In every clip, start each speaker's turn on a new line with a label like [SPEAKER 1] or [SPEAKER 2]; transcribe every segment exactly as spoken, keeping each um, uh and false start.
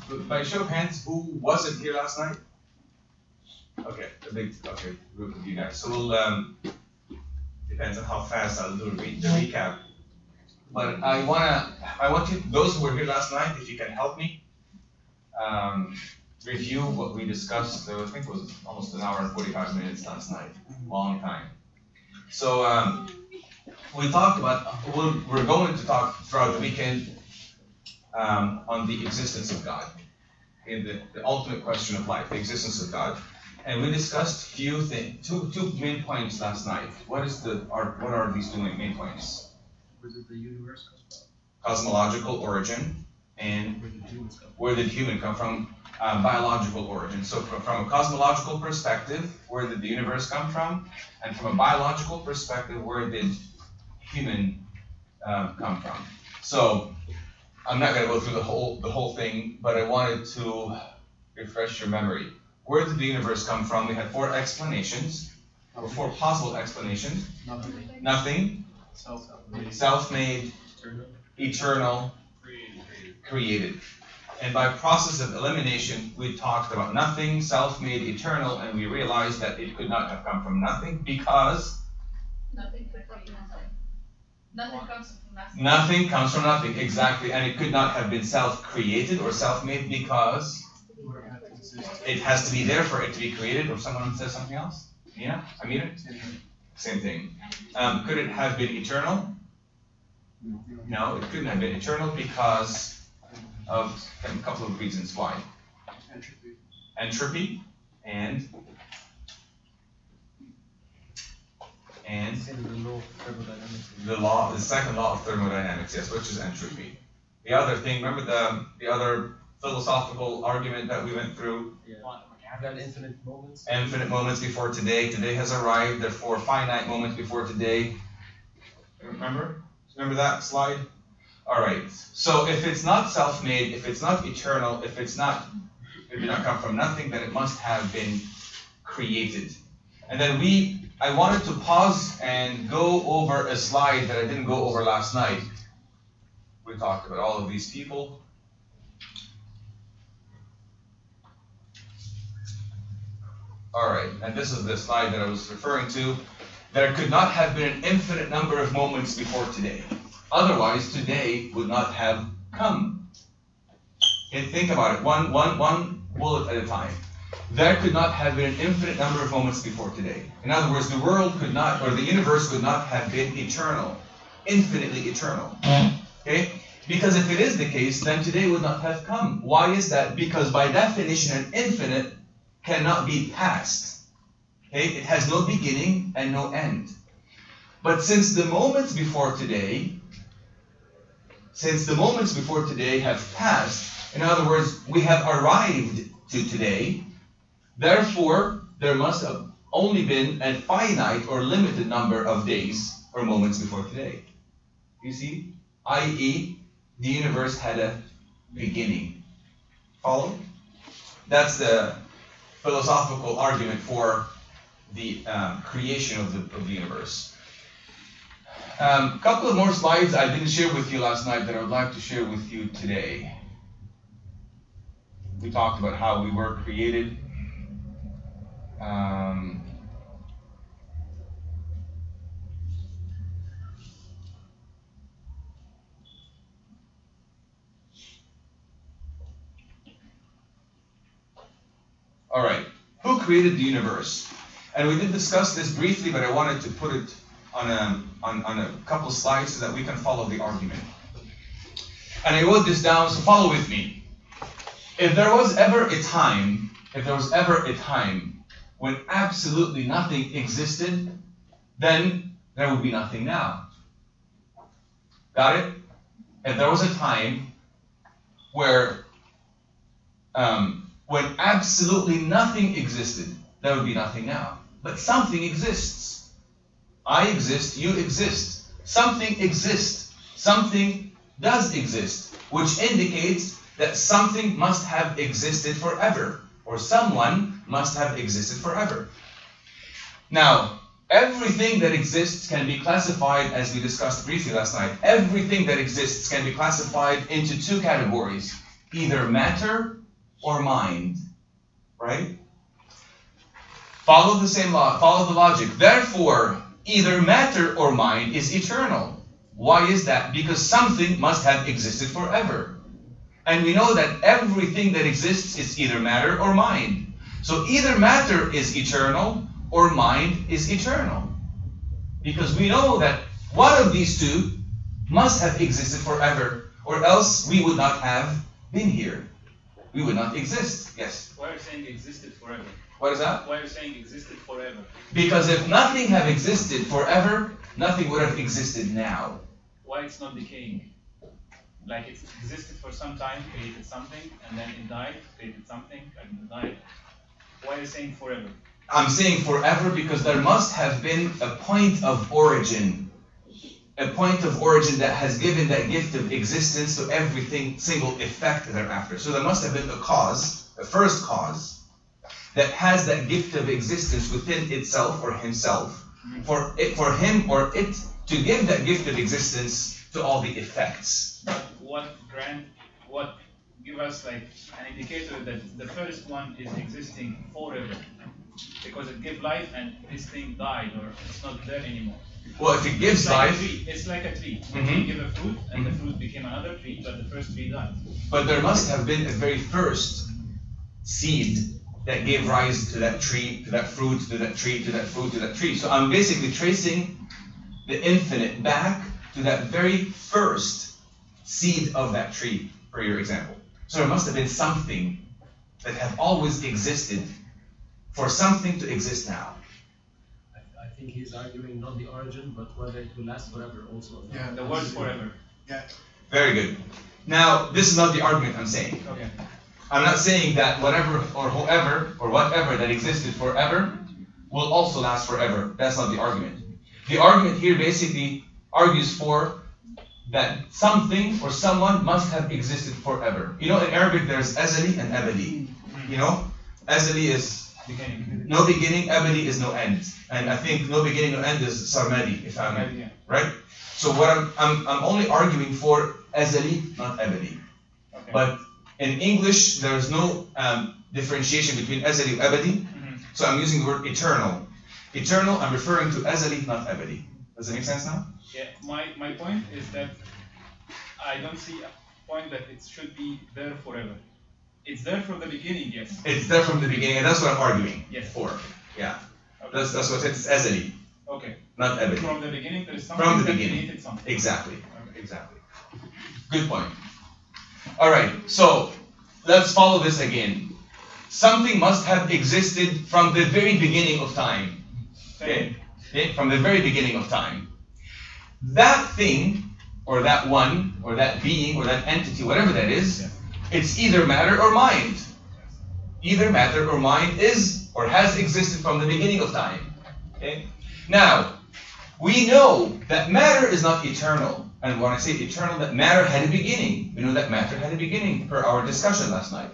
[SPEAKER 1] by show of hands, who wasn't here last night? Okay, a big okay group of you guys. So we'll um, depends on how fast I'll do the, the recap. But I wanna, I want you, those who were here last night, if you can help me um, review what we discussed. So I think it was almost an hour and forty-five minutes last night, long time. So um, we talked about, we're, we're going to talk throughout the weekend um, on the existence of God, in the, the ultimate question of life, the existence of God. And we discussed few things, two two main points last night. What is the are what are these two main points?
[SPEAKER 2] Where did the universe come from?
[SPEAKER 1] Cosmological origin and
[SPEAKER 2] Where did humans come from?
[SPEAKER 1] where did human come from? Um, biological origin. So from, from a cosmological perspective, where did the universe come from? And from a biological perspective, where did human um, come from? So I'm not going to go through the whole the whole thing, but I wanted to refresh your memory. Where did the universe come from? We had four explanations, or four possible explanations.
[SPEAKER 2] Nothing.
[SPEAKER 1] Nothing,
[SPEAKER 2] Self-made.
[SPEAKER 1] self-made,
[SPEAKER 2] Eternal.
[SPEAKER 1] eternal,
[SPEAKER 2] Created.
[SPEAKER 1] created. And by process of elimination, we talked about nothing, self-made, eternal, and we realized that it could not have come from nothing because
[SPEAKER 3] Nothing could come from nothing. Nothing comes from nothing.
[SPEAKER 1] nothing comes from nothing, exactly. And it could not have been self-created or self-made because
[SPEAKER 2] Where it had to exist.
[SPEAKER 1] it has to be there for it to be created. Or someone says something else? Yeah, Amira? Same thing. Um, could it have been eternal? No, it couldn't have been eternal because of a couple of reasons. Why?
[SPEAKER 2] Entropy.
[SPEAKER 1] Entropy and and
[SPEAKER 2] The law of thermodynamics.
[SPEAKER 1] the law, the second law of thermodynamics, yes, which is entropy. The other thing, remember the the other philosophical argument that we went through?
[SPEAKER 2] Yeah. That infinite moments.
[SPEAKER 1] Infinite moments before today. Today has arrived. Therefore, finite moments before today. Remember? Remember that slide? All right. So if it's not self-made, if it's not eternal, if it's not, it did not come from nothing, then it must have been created. And then we, I wanted to pause and go over a slide that I didn't go over last night. We talked about all of these people. All right, and this is the slide that I was referring to. There could not have been an infinite number of moments before today. Otherwise, today would not have come. Okay, think about it, one, one, one bullet at a time. There could not have been an infinite number of moments before today. In other words, the world could not, or the universe could not have been eternal, infinitely eternal. Okay? Because if it is the case, then today would not have come. Why is that? Because by definition, an infinite cannot be past. Okay? It has no beginning and no end. But since the moments before today, since the moments before today have passed, in other words, we have arrived to today, therefore, there must have only been a finite or limited number of days or moments before today. You see? that is, the universe had a beginning. Follow? That's the philosophical argument for the um, creation of the, of the universe. A um, couple of more slides I didn't share with you last night that I would like to share with you today. We talked about how we were created. Um, all right, who created the universe? And we did discuss this briefly, but I wanted to put it on a, on, on a couple of slides so that we can follow the argument. And I wrote this down, so follow with me. If there was ever a time, if there was ever a time when absolutely nothing existed, then there would be nothing now. Got it? If there was a time where um, when absolutely nothing existed, there would be nothing now. But something exists. I exist, you exist. Something exists. Something does exist, which indicates that something must have existed forever, or someone must have existed forever. Now, everything that exists can be classified, as we discussed briefly last night, everything that exists can be classified into two categories. either matter or mind, right? Follow the same law, follow the logic. Therefore, either matter or mind is eternal. Why is that? Because something must have existed forever. And we know that everything that exists is either matter or mind. So either matter is eternal or mind is eternal. Because we know that one of these two must have existed forever, or else we would not have been here. We would not exist. Yes?
[SPEAKER 4] Why are you saying existed forever?
[SPEAKER 1] What is that?
[SPEAKER 4] Why are you saying existed forever?
[SPEAKER 1] Because if nothing had existed forever, nothing would have existed now.
[SPEAKER 4] Why it's not decaying? Like it's existed for some time, created something, and then it died, created something, and it died. Why are you saying forever?
[SPEAKER 1] I'm saying forever because there must have been a point of origin. A point of origin that has given that gift of existence to everything, single effect thereafter. So there must have been a cause, a first cause, that has that gift of existence within itself or himself, for it, for him or it to give that gift of existence to all the effects.
[SPEAKER 4] But what grant, what give us like an indicator that the first one is existing forever? Because it gave life and this thing died, or it's not there anymore.
[SPEAKER 1] Well, if it gives
[SPEAKER 4] It's like
[SPEAKER 1] life,
[SPEAKER 4] a tree. It's like a tree. The
[SPEAKER 1] Mhm.
[SPEAKER 4] tree gave a fruit, and
[SPEAKER 1] Mhm.
[SPEAKER 4] the fruit became another tree, but the first tree died.
[SPEAKER 1] but there must have been a very first seed that gave rise to that tree, to that fruit, to that tree, to that fruit, to that tree. So I'm basically tracing the infinite back to that very first seed of that tree, for your example. So there must have been something that have always existed for something to exist now.
[SPEAKER 2] I, I think he's arguing not the origin, but whether it will last forever also.
[SPEAKER 5] Yeah.
[SPEAKER 4] The word forever.
[SPEAKER 5] Yeah.
[SPEAKER 1] Very good. Now, this is not the argument I'm saying.
[SPEAKER 4] Okay.
[SPEAKER 1] I'm not saying that whatever or whoever or whatever that existed forever will also last forever. That's not the argument. The argument here basically argues for that something or someone must have existed forever. You know, in Arabic there's azali and abadi. You know, azali is
[SPEAKER 4] Beginning.
[SPEAKER 1] no beginning, abadi is no end. And I think no beginning, no end is sarmadi, if I'm
[SPEAKER 4] Yeah.
[SPEAKER 1] right. So what I'm I'm I'm only arguing for azali, not abadi.
[SPEAKER 4] Okay.
[SPEAKER 1] But in English, there is no um, differentiation between azali and abadi.
[SPEAKER 4] Mhm.
[SPEAKER 1] So I'm using the word eternal. Eternal, I'm referring to azali, not abadi. Does it make sense now?
[SPEAKER 4] Yeah, my, my point is that I don't see a point that it should be there forever. It's there from the beginning, yes.
[SPEAKER 1] It's there from the beginning, and that's what I'm arguing
[SPEAKER 4] Yes.
[SPEAKER 1] for. Yeah,
[SPEAKER 4] Okay.
[SPEAKER 1] that's that's what it's azali,
[SPEAKER 4] Okay.
[SPEAKER 1] not abadi.
[SPEAKER 4] From the beginning, there is something
[SPEAKER 1] From the
[SPEAKER 4] that
[SPEAKER 1] beginning.
[SPEAKER 4] created something.
[SPEAKER 1] Exactly.
[SPEAKER 4] Okay.
[SPEAKER 1] Exactly. Good point. All right, so let's follow this again. Something must have existed from the very beginning of time. Okay? Okay? From the very beginning of time. That thing, or that one, or that being, or that entity, whatever that is,
[SPEAKER 4] Yes.
[SPEAKER 1] it's either matter or mind. Either matter or mind is or has existed from the beginning of time. Okay? Now, we know that matter is not eternal. And when I say eternal, that matter had a beginning. We know that matter had a beginning per our discussion last night.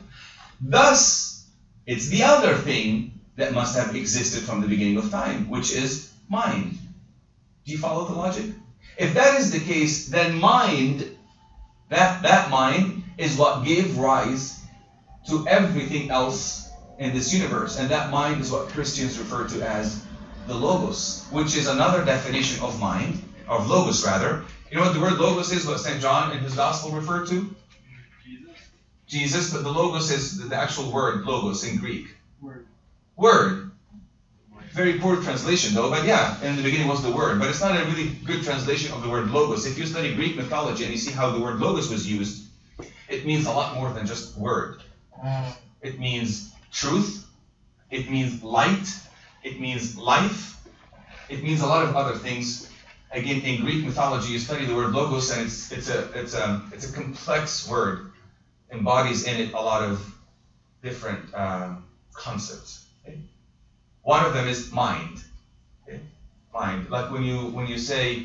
[SPEAKER 1] Thus, it's the other thing that must have existed from the beginning of time, which is mind. Do you follow the logic? If that is the case, then mind, that, that mind is what gave rise to everything else in this universe. And that mind is what Christians refer to as the Logos, which is another definition of mind, of Logos rather. You know what the word Logos is, what Saint John in his Gospel referred to?
[SPEAKER 4] Jesus.
[SPEAKER 1] Jesus, but the Logos is the actual word, Logos in Greek.
[SPEAKER 2] Word.
[SPEAKER 1] Word. Very poor translation though, but yeah, in the beginning was the word. But it's not a really good translation of the word Logos. If you study Greek mythology and you see how the word Logos was used, it means a lot more than just word. It means truth. It means light. It means life. It means a lot of other things. Again, in Greek mythology, you study the word logos, and it's it's a it's a it's a complex word, embodies in it a lot of different um, concepts. Okay? One of them is mind. Okay? Mind, like when you when you say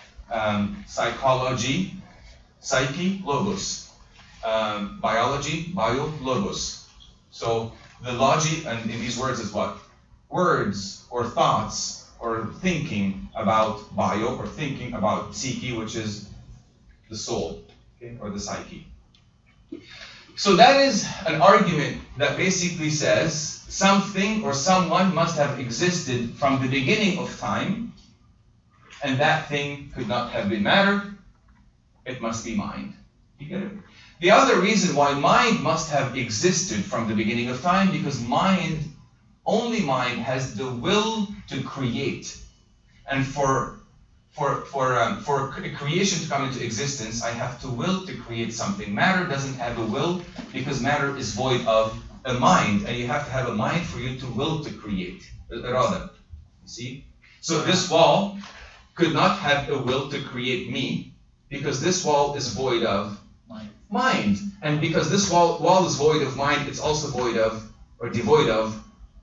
[SPEAKER 1] um, psychology, psyche, logos, um, biology, bio, logos. So the logic and in these words is what? Words or thoughts or thinking about bio or thinking about psyche, which is the soul, okay, or the psyche. So that is an argument that basically says something or someone must have existed from the beginning of time, and that thing could not have been matter. It must be mind. You get it? The other reason why mind must have existed from the beginning of time, because mind, only mind has the will to create. And for for for um, for creation to come into existence, I have to will to create something. Matter doesn't have a will because matter is void of a mind, and you have to have a mind for you to will to create. Rather, you see. So this wall could not have a will to create me, because this wall is void of
[SPEAKER 4] Mind.
[SPEAKER 1] mind. And because this wall, wall is void of mind, it's also void of, or devoid of,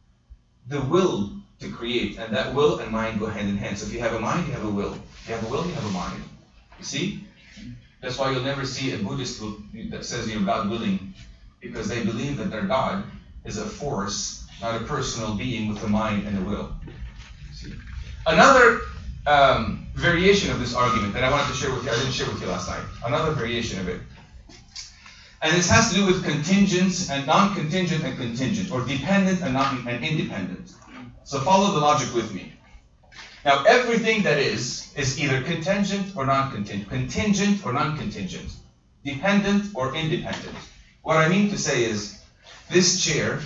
[SPEAKER 1] the will to create. And that will and mind go hand in hand. So if you have a mind, you have a will. If you have a will, you have a mind. You see? That's why you'll never see a Buddhist that says you're God willing, because they believe that their God is a force, not a personal being with a mind and a will. See? Another um, variation of this argument that I wanted to share with you, I didn't share with you last night. Another variation of it. And this has to do with contingent and non-contingent and contingent, or dependent and non and independent. So follow the logic with me. Now everything that is, is either contingent or non-contingent, contingent or non-contingent, dependent or independent. What I mean to say is, this chair,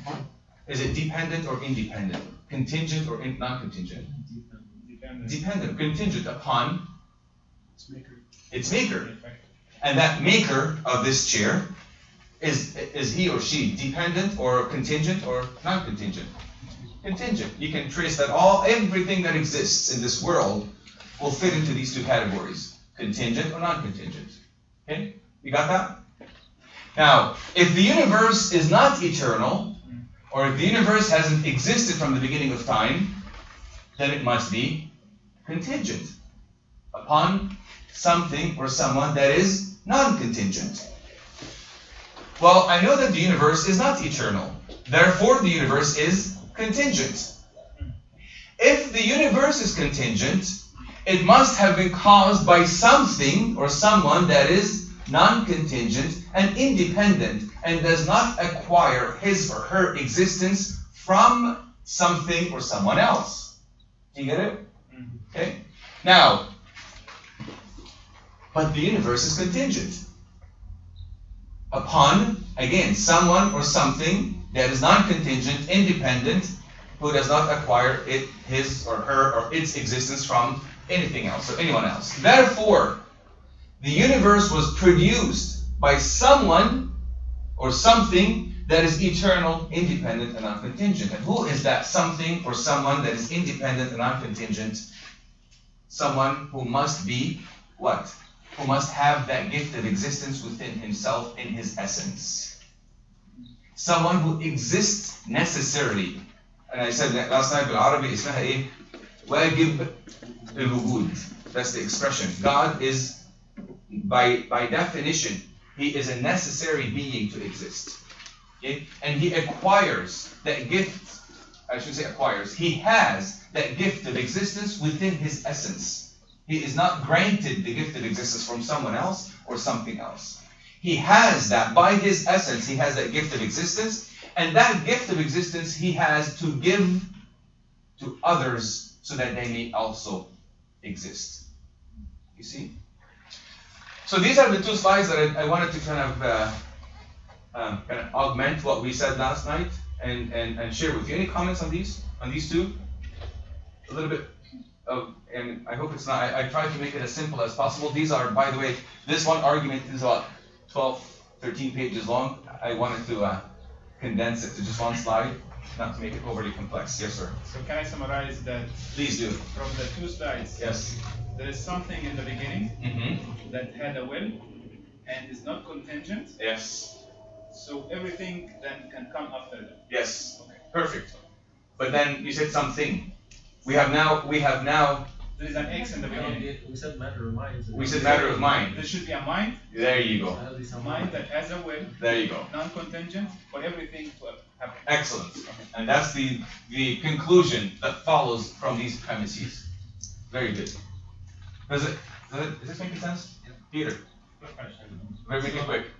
[SPEAKER 1] is it dependent or independent? Contingent or in non-contingent?
[SPEAKER 4] Dependent.
[SPEAKER 1] Dependent, contingent upon
[SPEAKER 2] It's maker.
[SPEAKER 1] its maker. And that maker of this chair, is is he or she dependent or contingent or non-contingent? Contingent. You can trace that all, everything that exists in this world will fit into these two categories, contingent or non-contingent. Okay? You got that? Now, if the universe is not eternal, or if the universe hasn't existed from the beginning of time, then it must be contingent upon something or someone that is non-contingent. Well, I know that the universe is not eternal. Therefore, the universe is contingent. If the universe is contingent, it must have been caused by something or someone that is non-contingent and independent and does not acquire his or her existence from something or someone else. Do you get it? Okay. Now, but the universe is contingent upon, again, someone or something that is non-contingent, independent, who does not acquire it, his or her or its existence from anything else or anyone else. Therefore, the universe was produced by someone or something that is eternal, independent, and non-contingent. And who is that something or someone that is independent and non-contingent? Someone who must be what? Who must have that gift of existence within himself in his essence. Someone who exists necessarily. And I said that last night, بالعربي اسمها ايه? واجب الوجود. That's the expression. God is, by by definition, he is a necessary being to exist. Okay? And he acquires that gift, I should say acquires, he has that gift of existence within his essence. He is not granted the gift of existence from someone else or something else. He has that, by his essence, he has that gift of existence, and that gift of existence he has to give to others so that they may also exist. You see? So these are the two slides that I, I wanted to kind of, uh, um, kind of augment what we said last night and, and, and share with you. Any comments on these? On these two? A little bit of, and I hope it's not, I, I tried to make it as simple as possible. These are, by the way, this one argument is about twelve, thirteen pages long. I wanted to uh, condense it to just one slide, not to make it overly complex. Yes, sir.
[SPEAKER 4] So can I summarize that?
[SPEAKER 1] Please do.
[SPEAKER 4] From the two slides?
[SPEAKER 1] Yes.
[SPEAKER 4] There is something in the beginning
[SPEAKER 1] Mm-hmm.
[SPEAKER 4] that had a will and is not contingent.
[SPEAKER 1] Yes.
[SPEAKER 4] So everything then can come after that.
[SPEAKER 1] Yes.
[SPEAKER 4] Okay.
[SPEAKER 1] Perfect. But then you said something. We have now, we have now,
[SPEAKER 4] There is an X in the
[SPEAKER 2] No,
[SPEAKER 4] beginning.
[SPEAKER 2] we said matter of mind.
[SPEAKER 1] we said matter of mind.
[SPEAKER 4] There should be a mind,
[SPEAKER 1] There you go.
[SPEAKER 4] a mind that has a will,
[SPEAKER 1] There you go.
[SPEAKER 4] non-contingent, for everything to happen.
[SPEAKER 1] Excellent. And that's the, the conclusion that follows from these premises. Very good. Does it, does it, does this make sense? Peter, very make it quick.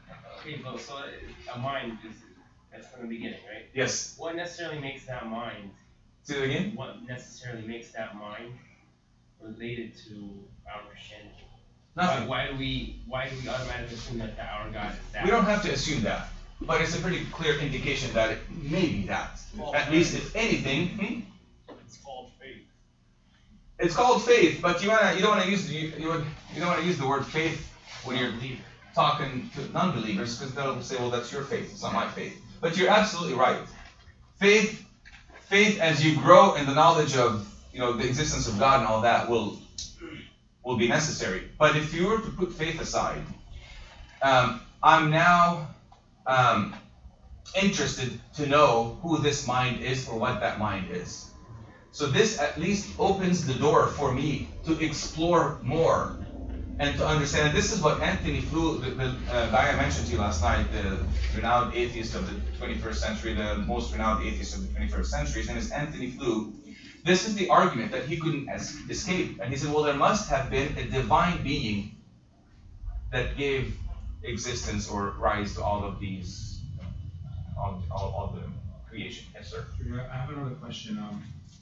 [SPEAKER 5] Okay, well, so a mind is that's from the beginning, right?
[SPEAKER 1] Yes.
[SPEAKER 5] What necessarily makes that mind?
[SPEAKER 1] Say it again.
[SPEAKER 5] What necessarily makes that mind related to our Christianity?
[SPEAKER 1] Nothing.
[SPEAKER 5] Why, why do we why do we automatically assume that, that our God is that?
[SPEAKER 1] We don't have to assume that, but it's a pretty clear indication that it may be that. At least, if anything, hmm?
[SPEAKER 4] It's called faith.
[SPEAKER 1] It's called faith. But you wanna you don't want to use you you, would, you don't want to use the word faith when you're talking to non-believers, because they'll say, well, that's your faith. It's not my faith. But you're absolutely right. Faith, faith, as you grow in the knowledge of you know the existence of God and all that, will will be necessary. But if you were to put faith aside, um, I'm now um, interested to know who this mind is or what that mind is. So this at least opens the door for me to explore more and to understand. And this is what Anthony Flew, the, the uh, guy I mentioned to you last night, the renowned atheist of the twenty-first century, the most renowned atheist of the twenty-first century, his name is Anthony Flew. This is the argument that he couldn't es- escape. And he said, well, there must have been a divine being that gave existence or rise to all of these, all, all, all the creation. Yes, sir.
[SPEAKER 6] I have another question. Um,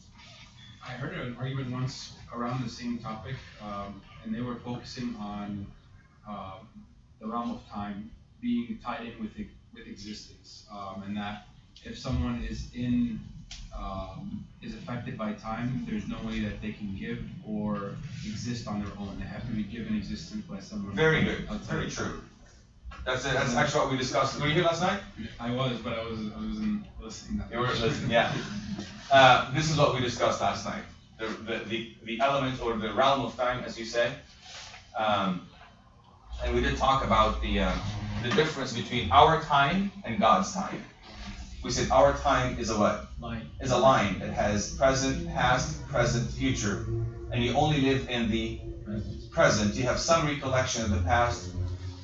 [SPEAKER 6] I heard an argument once around the same topic, um, and they were focusing on um, the realm of time being tied in with with existence, um, and that if someone is in um, is affected by time, there's no way that they can give or exist on their own. They have to be given existence by someone.
[SPEAKER 1] Very good.
[SPEAKER 6] outside.
[SPEAKER 1] Very true. That's it. That's actually what we discussed. Were you here last night?
[SPEAKER 6] I was, but I was I wasn't listening. That
[SPEAKER 1] You were
[SPEAKER 6] much.
[SPEAKER 1] listening, yeah. Uh, this is what we discussed last night. The, the, the, the element or the realm of time, as you say. Um, and we did talk about the, uh, the difference between our time and God's time. We said our time is a what?
[SPEAKER 2] Line.
[SPEAKER 1] Is a line that has present, past, present, future. And you only live in the present. You have some recollection of the past,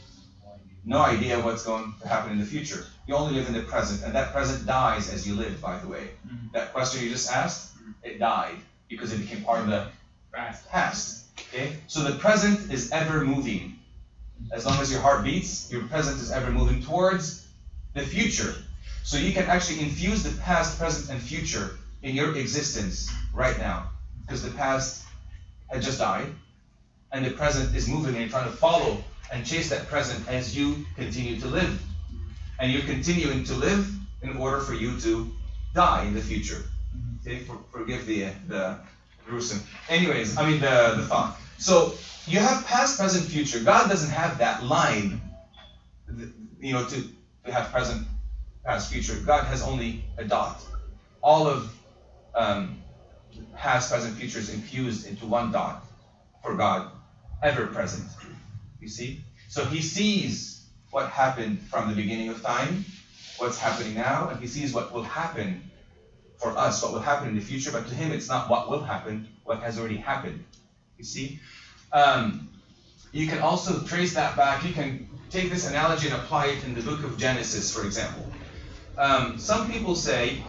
[SPEAKER 1] no idea what's going to happen in the future. You only live in the present, and that present dies as you live, by the way.
[SPEAKER 5] Mhm.
[SPEAKER 1] That question you just asked, it died because it became part of the
[SPEAKER 5] Fast.
[SPEAKER 1] past. Okay? So the present is ever moving. As long as your heart beats, your present is ever moving towards the future. So you can actually infuse the past, present, and future in your existence right now. Because the past had just died, and the present is moving, and you're trying to follow and chase that present as you continue to live. And you're continuing to live in order for you to die in the future. Okay, for, forgive the the gruesome. Anyways, I mean the the thought. So you have past, present, future. God doesn't have that line, you know, to, to have present, past, future. God has only a dot. All of um, past, present, future is infused into one dot for God, ever present. You see? So he sees what happened from the beginning of time, what's happening now, and he sees what will happen for us, what will happen in the future, but to him it's not what will happen, what has already happened. You see? Um, you can also trace that back. You can take this analogy and apply it in the book of Genesis, for example. Um, some people say,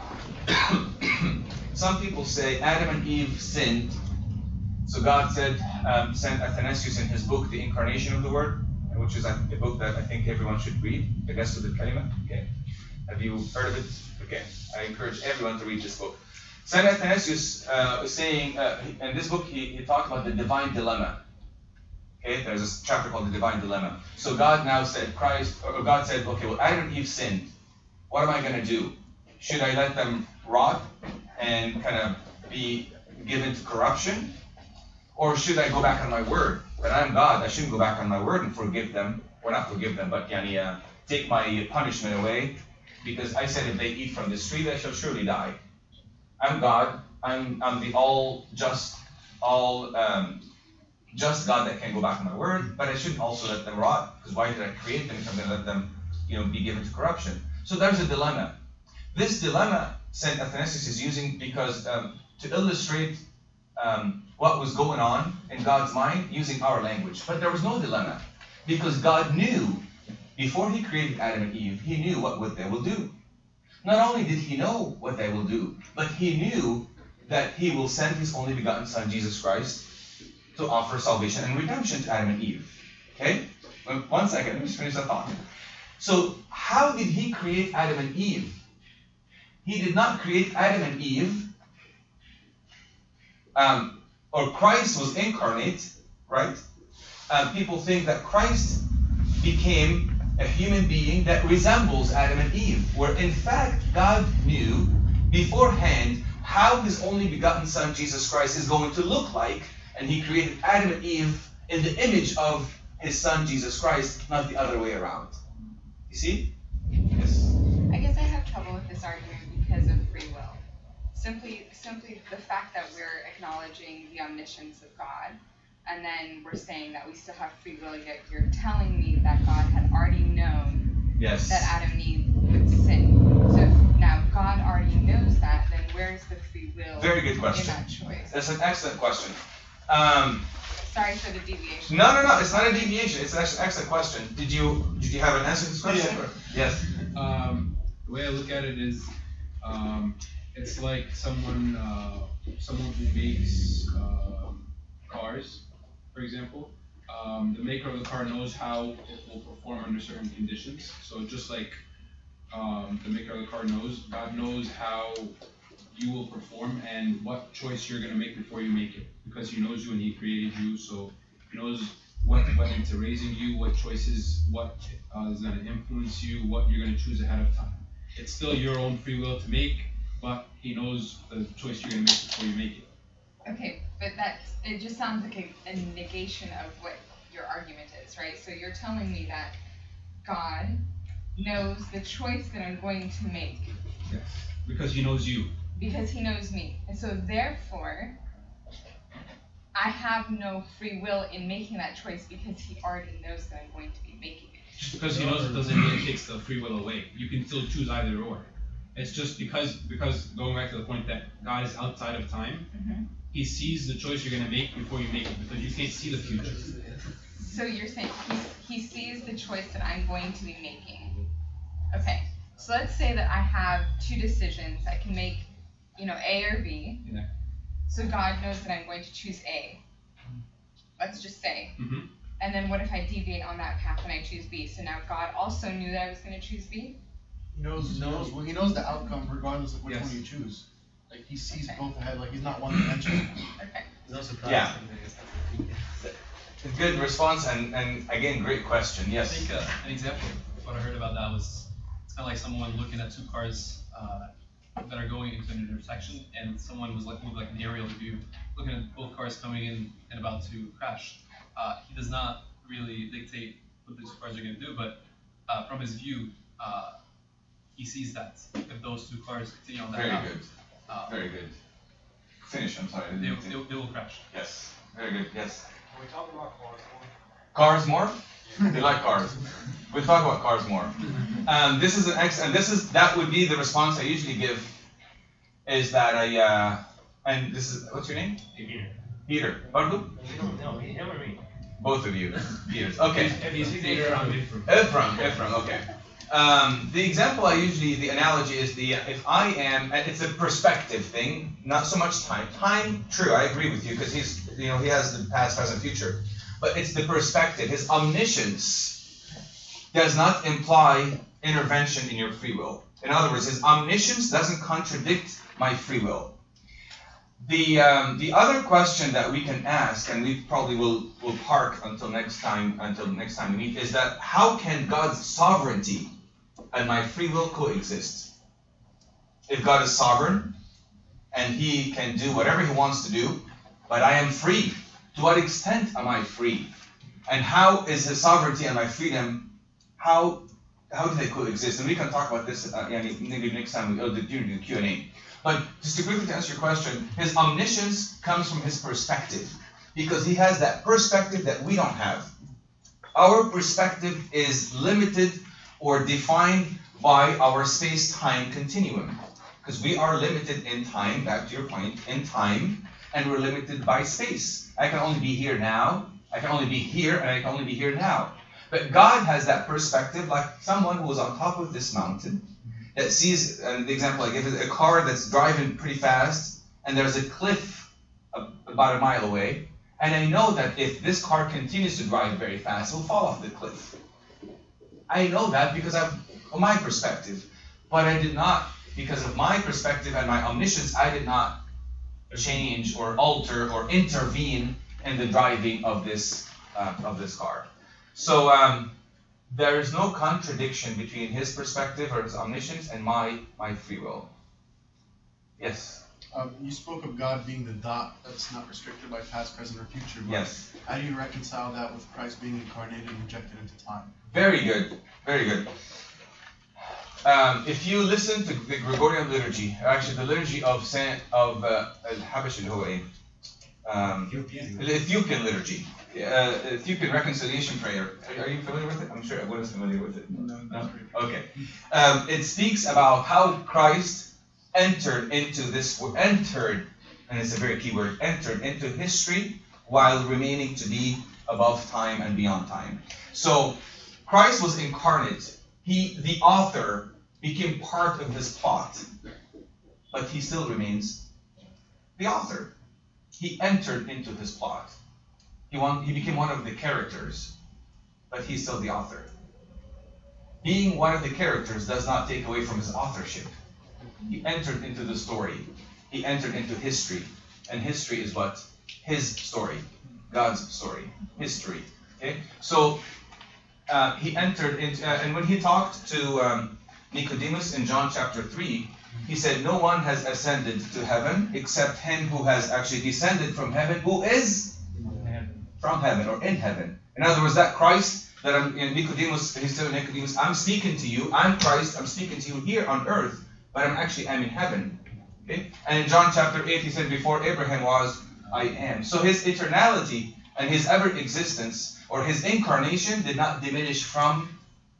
[SPEAKER 1] some people say Adam and Eve sinned. So God said, um, sent Athanasius in his book, The Incarnation of the Word, which is a book that I think everyone should read, the Guest of the Kalima. Okay. Have you heard of it? Okay. I encourage everyone to read this book. Saint Athanasius uh, is saying, uh, in this book, he, he talked about the divine dilemma. Okay, there's a chapter called the divine dilemma. So God now said, Christ, or God said, okay, well, Adam and Eve sinned. What am I going to do? Should I let them rot and kind of be given to corruption? Or should I go back on my word? But I'm God, I shouldn't go back on my word and forgive them. Or not forgive them, but yani, uh, take my punishment away. Because I said if they eat from this tree, they shall surely die. I'm God. I'm I'm the all just, all um, just God that can go back on my word. But I shouldn't also let them rot. Because why did I create them if I'm going to let them, you know, be given to corruption? So there's a dilemma. This dilemma Saint Athanasius is using because um, to illustrate um, what was going on in God's mind using our language. But there was no dilemma because God knew before he created Adam and Eve, he knew what, what they will do. Not only did he know what they will do, but he knew that he will send his only begotten Son, Jesus Christ, to offer salvation and redemption to Adam and Eve. Okay? One second, let me just finish that thought. So how did he create Adam and Eve? He did not create Adam and Eve, um, or Christ was incarnate, right? Um, people think that Christ became a human being that resembles Adam and Eve, where in fact God knew beforehand how his only begotten Son, Jesus Christ, is going to look like, and he created Adam and Eve in the image of his Son, Jesus Christ, not the other way around. You see? Yes.
[SPEAKER 7] I guess I have trouble with this argument because of free will. Simply, simply the fact that we're acknowledging the omniscience of God, and then we're saying that we still have free will, yet you're telling me that God had already known
[SPEAKER 1] Yes.
[SPEAKER 7] that Adam and Eve would sin. So if now God already knows that, then where's the free will
[SPEAKER 1] Very good question.
[SPEAKER 7] in that choice?
[SPEAKER 1] That's an excellent question. Um,
[SPEAKER 7] Sorry for the deviation.
[SPEAKER 1] no, no, no. It's not a deviation. It's actually an excellent question. Did you did you have an answer to this question?
[SPEAKER 6] Yeah.
[SPEAKER 1] Or- Yes.
[SPEAKER 6] Um, the way I look at it is, um, it's like someone, uh, someone who makes uh, cars, for example. Um, the maker of the car knows how it will perform under certain conditions. So just like um, the maker of the car knows, God knows how you will perform and what choice you're going to make before you make it, because He knows you and He created you. So He knows what went into raising you, what choices, what uh, is going to influence you, what you're going to choose ahead of time. It's still your own free will to make, but He knows the choice you're going to make before you make it.
[SPEAKER 7] Okay, but that it just sounds like a, a negation of what your argument is, right? So you're telling me that God knows the choice that I'm going to make
[SPEAKER 6] Yes. Because He knows you.
[SPEAKER 7] because He knows me, and so therefore I have no free will in making that choice because He already knows that I'm going to be making it.
[SPEAKER 6] Just because He knows it doesn't mean it takes the free will away. You can still choose either or. It's just because, because going back to the point that God is outside of time,
[SPEAKER 7] Mm-hmm.
[SPEAKER 6] He sees the choice you're going to make before you make it, because you can't see the future.
[SPEAKER 7] So you're saying he, he sees the choice that I'm going to be making. Okay, so let's say that I have two decisions. I can make, you know, A or B.
[SPEAKER 6] Yeah.
[SPEAKER 7] So God knows that I'm going to choose A. Let's just say.
[SPEAKER 6] Mm-hmm.
[SPEAKER 7] And then what if I deviate on that path and I choose B? So now God also knew that I was going to choose B?
[SPEAKER 8] He knows, he knows, well, he knows the outcome regardless of which
[SPEAKER 6] Yes.
[SPEAKER 8] one you choose. Like, he sees
[SPEAKER 7] Okay.
[SPEAKER 8] both ahead, like, he's not one dimensional.
[SPEAKER 7] Okay.
[SPEAKER 2] There's no surprise.
[SPEAKER 1] Yeah.
[SPEAKER 2] in there.
[SPEAKER 1] A good response, and, and again, great question.
[SPEAKER 9] I
[SPEAKER 1] Yes.
[SPEAKER 9] think uh, an example of what I heard about that was it's kind of like someone looking at two cars uh, that are going into an intersection, and someone was like with like an aerial view, looking at both cars coming in and about to crash. Uh, he does not really dictate what these cars are going to do, but uh, from his view, uh, he sees that if those two cars continue on that
[SPEAKER 1] Very
[SPEAKER 9] route,
[SPEAKER 1] good.
[SPEAKER 9] uh,
[SPEAKER 1] Very good. Finish. I'm sorry. I
[SPEAKER 9] they,
[SPEAKER 1] didn't
[SPEAKER 9] they,
[SPEAKER 1] think-
[SPEAKER 9] they will crash.
[SPEAKER 1] Yes. Very good. Yes.
[SPEAKER 10] Can we talk about cars more?
[SPEAKER 1] Cars more? They like cars. We'll talk about cars more. Um, this is an ex, and this is that would be the response I usually give. Is that I uh, and this is what's your name?
[SPEAKER 5] Peter.
[SPEAKER 1] Peter. Bardu?
[SPEAKER 5] You don't know, him or me?
[SPEAKER 1] Both of you. Peters. Okay.
[SPEAKER 5] If he's Peter, I'm Ephraim.
[SPEAKER 1] Ephraim. Ephraim. Okay. Um, the example I usually, the analogy is the if I am, and it's a perspective thing, not so much time. Time, true, I agree with you because he's, you know, he has the past, present, future, but it's the perspective. His omniscience does not imply intervention in your free will. In other words, his omniscience doesn't contradict my free will. The um, the other question that we can ask, and we probably will will park until next time until next time we meet, is that how can God's sovereignty and my free will coexist? If God is sovereign and He can do whatever He wants to do, but I am free, to what extent am I free? And how is His sovereignty and my freedom? How how do they coexist? And we can talk about this uh, maybe next time we, or during the Q and A. But just to quickly to answer your question, His omniscience comes from His perspective, because He has that perspective that we don't have. Our perspective is limited or defined by our space-time continuum, because we are limited in time, back to your point, in time, and we're limited by space. I can only be here now, I can only be here, and I can only be here now. But God has that perspective, like someone who is on top of this mountain, that sees, and the example I give is a car that's driving pretty fast, and there's a cliff about a mile away, and I know that if this car continues to drive very fast, it will fall off the cliff. I know that because of my perspective. But I did not, because of my perspective and my omniscience, I did not change or alter or intervene in the driving of this uh, of this car. So um, there is no contradiction between his perspective or his omniscience and my my free will. Yes.
[SPEAKER 8] Um, you spoke of God being the dot that's not restricted by past, present, or future. But
[SPEAKER 1] Yes.
[SPEAKER 8] how do you reconcile that with Christ being incarnated and injected into time?
[SPEAKER 1] Very good. Very good. Um, if you listen to the Gregorian liturgy, actually the liturgy of Saint of uh, Al-Habash al-Huwa'i, um, the Ethiopian liturgy, uh, Ethiopian reconciliation prayer. Are, are you familiar with it? I'm sure everyone is familiar with it.
[SPEAKER 8] No, not really.
[SPEAKER 1] Okay. Um, it speaks about how Christ entered into this, entered, and it's a very key word, entered into history while remaining to be above time and beyond time. So Christ was incarnate. He, the author, became part of this plot, but he still remains the author. He entered into this plot. He, won, he became one of the characters, but he's still the author. Being one of the characters does not take away from his authorship. He entered into the story. He entered into history. And history is what? His story. God's story. History. Okay? So, uh, he entered into, uh, and when he talked to um, Nicodemus in John chapter three, he said, no one has ascended to heaven except him who has actually descended from heaven, who is from heaven or in heaven. In other words, that Christ that I'm, in Nicodemus, he's telling Nicodemus, I'm speaking to you, I'm Christ, I'm speaking to you here on earth, but I'm actually, I'm in heaven. Okay? And in John chapter eight, he said, before Abraham was, I am. So his eternality and his ever existence, or his incarnation, did not diminish from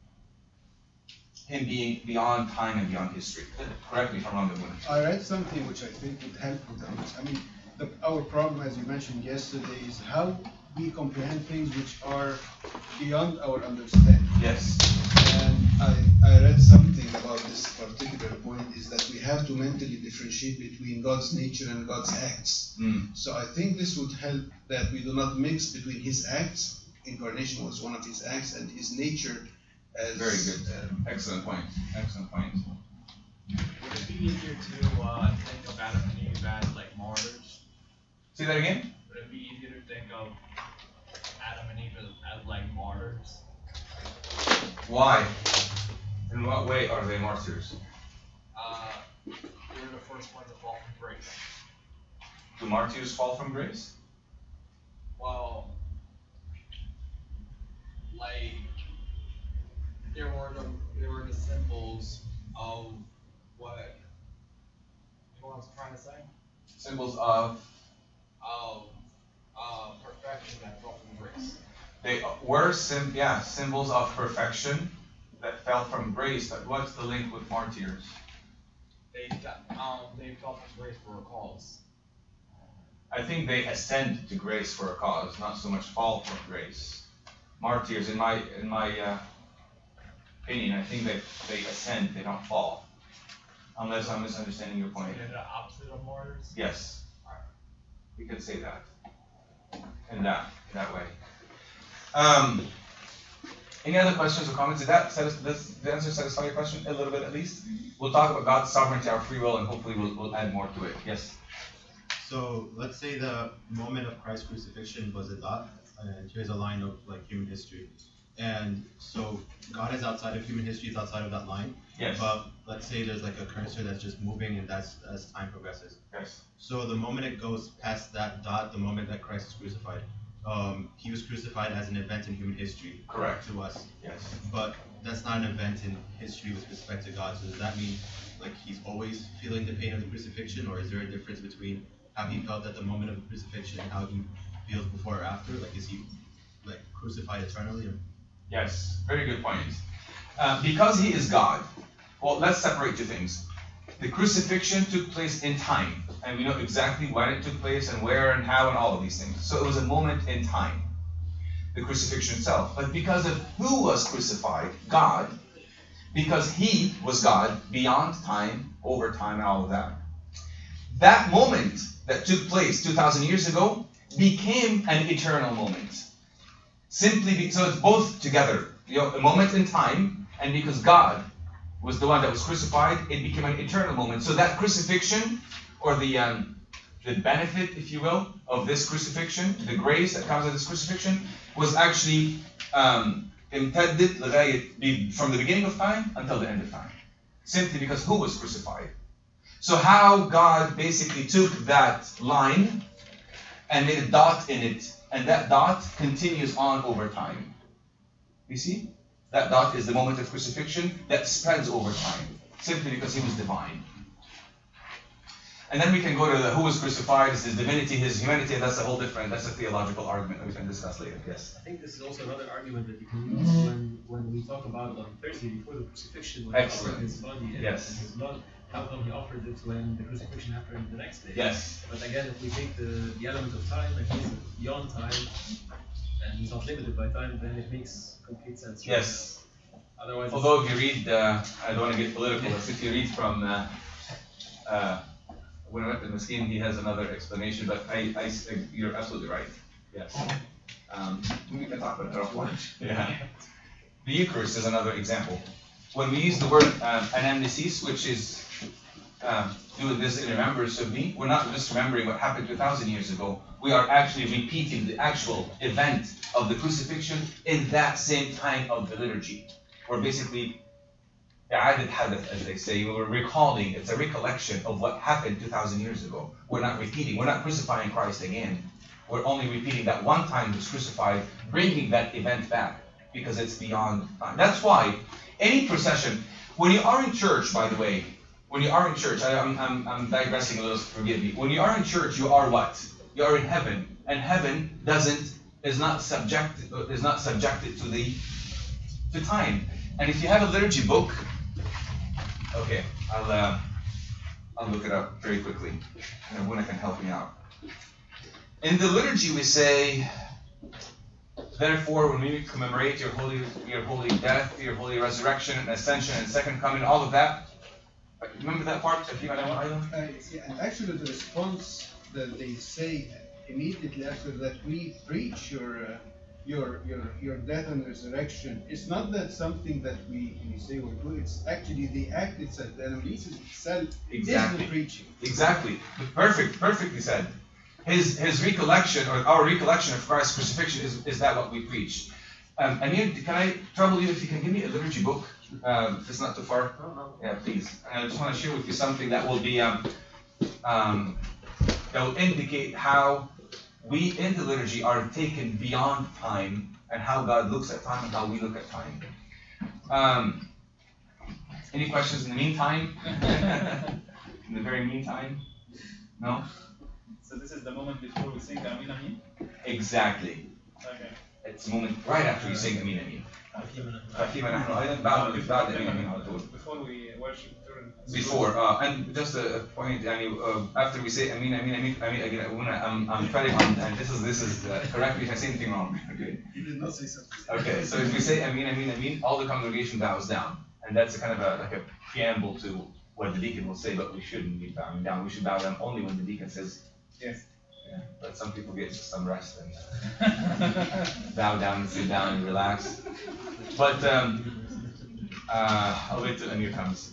[SPEAKER 1] him being beyond time and beyond history. Correct me if I'm wrong.
[SPEAKER 10] I read something which I think would help with this. I mean, the, our problem, as you mentioned yesterday, is how we comprehend things which are beyond our understanding.
[SPEAKER 1] Yes.
[SPEAKER 10] And I, I read something about this particular point, is that we have to mentally differentiate between God's nature and God's acts.
[SPEAKER 1] Mm.
[SPEAKER 10] So I think this would help that we do not mix between his acts, incarnation was one of his acts, and his nature as...
[SPEAKER 1] Very good. Uh, excellent point. Excellent point.
[SPEAKER 11] Would it be easier to uh, think of Adam and Eve as like martyrs?
[SPEAKER 1] Say that again?
[SPEAKER 11] Would it be easier to think of Adam and Eve as, as like martyrs?
[SPEAKER 1] Why? In what way are they martyrs?
[SPEAKER 11] Uh, they were the first ones to fall from grace.
[SPEAKER 1] Do martyrs fall from grace?
[SPEAKER 11] Well, like they were the they were the symbols of what you know what I was trying to say?
[SPEAKER 1] Symbols of?
[SPEAKER 11] Of uh, perfection that fell from grace.
[SPEAKER 1] They were sim yeah, symbols of perfection that fell from grace, but what's the link with martyrs?
[SPEAKER 11] They um they fell from grace for a cause.
[SPEAKER 1] I think they ascend to grace for a cause, not so much fall from grace. Martyrs, in my in my uh, opinion, I think they they ascend, they don't fall. Unless I'm misunderstanding your point.
[SPEAKER 11] They're the opposite of martyrs?
[SPEAKER 1] Yes. We could say that. In that in that way. Um, any other questions or comments? Did that satis- does the answer satisfy your question a little bit at least? We'll talk about God's sovereignty, our free will, and hopefully we'll, we'll add more to it. Yes?
[SPEAKER 12] So let's say the moment of Christ's crucifixion was a dot, and here's a line of like human history. And so God is outside of human history, it's outside of that line.
[SPEAKER 1] Yes.
[SPEAKER 12] But let's say there's like a cursor that's just moving, and that's as time progresses.
[SPEAKER 1] Yes.
[SPEAKER 12] So the moment it goes past that dot, the moment that Christ is crucified, um, he was crucified as an event in human history.
[SPEAKER 1] Correct.
[SPEAKER 12] To us.
[SPEAKER 1] Yes.
[SPEAKER 12] But that's not an event in history with respect to God. So does that mean like he's always feeling the pain of the crucifixion, or is there a difference between how he felt at the moment of the crucifixion and how he feels before or after? Like, is he like crucified eternally? Or?
[SPEAKER 1] Yes, very good point. Uh, because he is God, well, let's separate two things. The crucifixion took place in time, and we know exactly when it took place and where and how and all of these things. So it was a moment in time, the crucifixion itself. But because of who was crucified, God, because he was God beyond time, over time, and all of that, that moment that took place two thousand years ago became an eternal moment. Simply be, so it's both together. you know, a moment in time, and because God was the one that was crucified, it became an eternal moment. So that crucifixion, or the um, the benefit, if you will, of this crucifixion, the grace that comes with this crucifixion, was actually um, امتدت لغاية from the beginning of time until the end of time, simply because who was crucified. So how God basically took that line and made a dot in it, and that dot continues on over time. You see? That dot is the moment of crucifixion that spreads over time, simply because he was divine. And then we can go to the who was crucified, his divinity, his humanity, and that's a whole different, that's a theological argument that we can discuss later. Yes?
[SPEAKER 2] I think this is also another argument that you can use when, when we talk about on Thursday before the crucifixion, when
[SPEAKER 1] Excellent.
[SPEAKER 2] he offered his body and,
[SPEAKER 1] Yes.
[SPEAKER 2] and his blood. How come he offered it when the crucifixion happened the next day?
[SPEAKER 1] Yes.
[SPEAKER 2] But again, if we take the, the element of time, and he's beyond time, and he's not limited by time, then it makes complete sense. Right?
[SPEAKER 1] Yes.
[SPEAKER 2] Otherwise,
[SPEAKER 1] Although if you read, uh, I don't want to get political, but if you read from, uh, uh, when I went to Maskin, he has another explanation, but I, I, you're absolutely right. Yes. Um, we can talk about it offline. Yeah. The Eucharist is another example. When we use the word um, anamnesis, which is um, doing this in remembrance of me, we're not just remembering what happened two thousand years ago. We are actually repeating the actual event of the crucifixion in that same time of the liturgy. We're basically, إعادة حدث, as they say, we're recalling, it's a recollection of what happened two thousand years ago. We're not repeating, we're not crucifying Christ again. We're only repeating that one time he was crucified, bringing that event back, because it's beyond time. That's why any procession, when you are in church, by the way, when you are in church, I, I'm, I'm, I'm digressing a little, forgive me. When you are in church, you are what? You are in heaven, and heaven doesn't, is not subjected, is not subjected to the, to time. And if you have a liturgy book, okay, I'll, uh, I'll look it up very quickly, and Abuna can help me out. In the liturgy, we say, therefore, when we commemorate your holy, your holy death, your holy resurrection and ascension and second coming, all of that. Remember that part?
[SPEAKER 10] Uh, yeah, and actually, the response that they say immediately after that, we preach your, uh, your, your, your death and resurrection. It's not that something that we, we say or do. It's actually the act itself, the anamnesis itself.
[SPEAKER 1] Exactly.
[SPEAKER 10] Is the preaching.
[SPEAKER 1] Exactly. Perfect. Perfectly said. His his recollection, or our recollection of Christ's crucifixion, is, is that what we preach. Um, Amir, can I trouble you if you can give me a liturgy book, um, if it's not too far? Yeah, please. And I just want to share with you something that will be um, um, that will indicate how we in the liturgy are taken beyond time, and how God looks at time and how we look at time. Um, any questions in the meantime? In the very meantime? No?
[SPEAKER 4] So this is the moment before we sing Amin Amin?
[SPEAKER 1] Exactly.
[SPEAKER 4] Okay.
[SPEAKER 1] It's the moment right after you sing Amin Amin. خفيما نحن أيضا بعد بعد أمين أمين على طول.
[SPEAKER 4] Before we worship during.
[SPEAKER 1] Before, uh, and just a point, يعني, uh, after we say Amin Amin Amin Amin again, I'm I'm treading on, and this is this is uh, correct me if I say anything wrong. Okay.
[SPEAKER 8] You did not say something.
[SPEAKER 1] Okay, so if we say Amin Amin Amin, all the congregation bows down, and that's a kind of a like a preamble to what the deacon will say, but we shouldn't be bowing down. We should bow down only when the deacon says.
[SPEAKER 4] Yes.
[SPEAKER 1] Yeah, but some people get some rest and bow down and sit down and relax. But um, uh, I'll wait till Amir comes.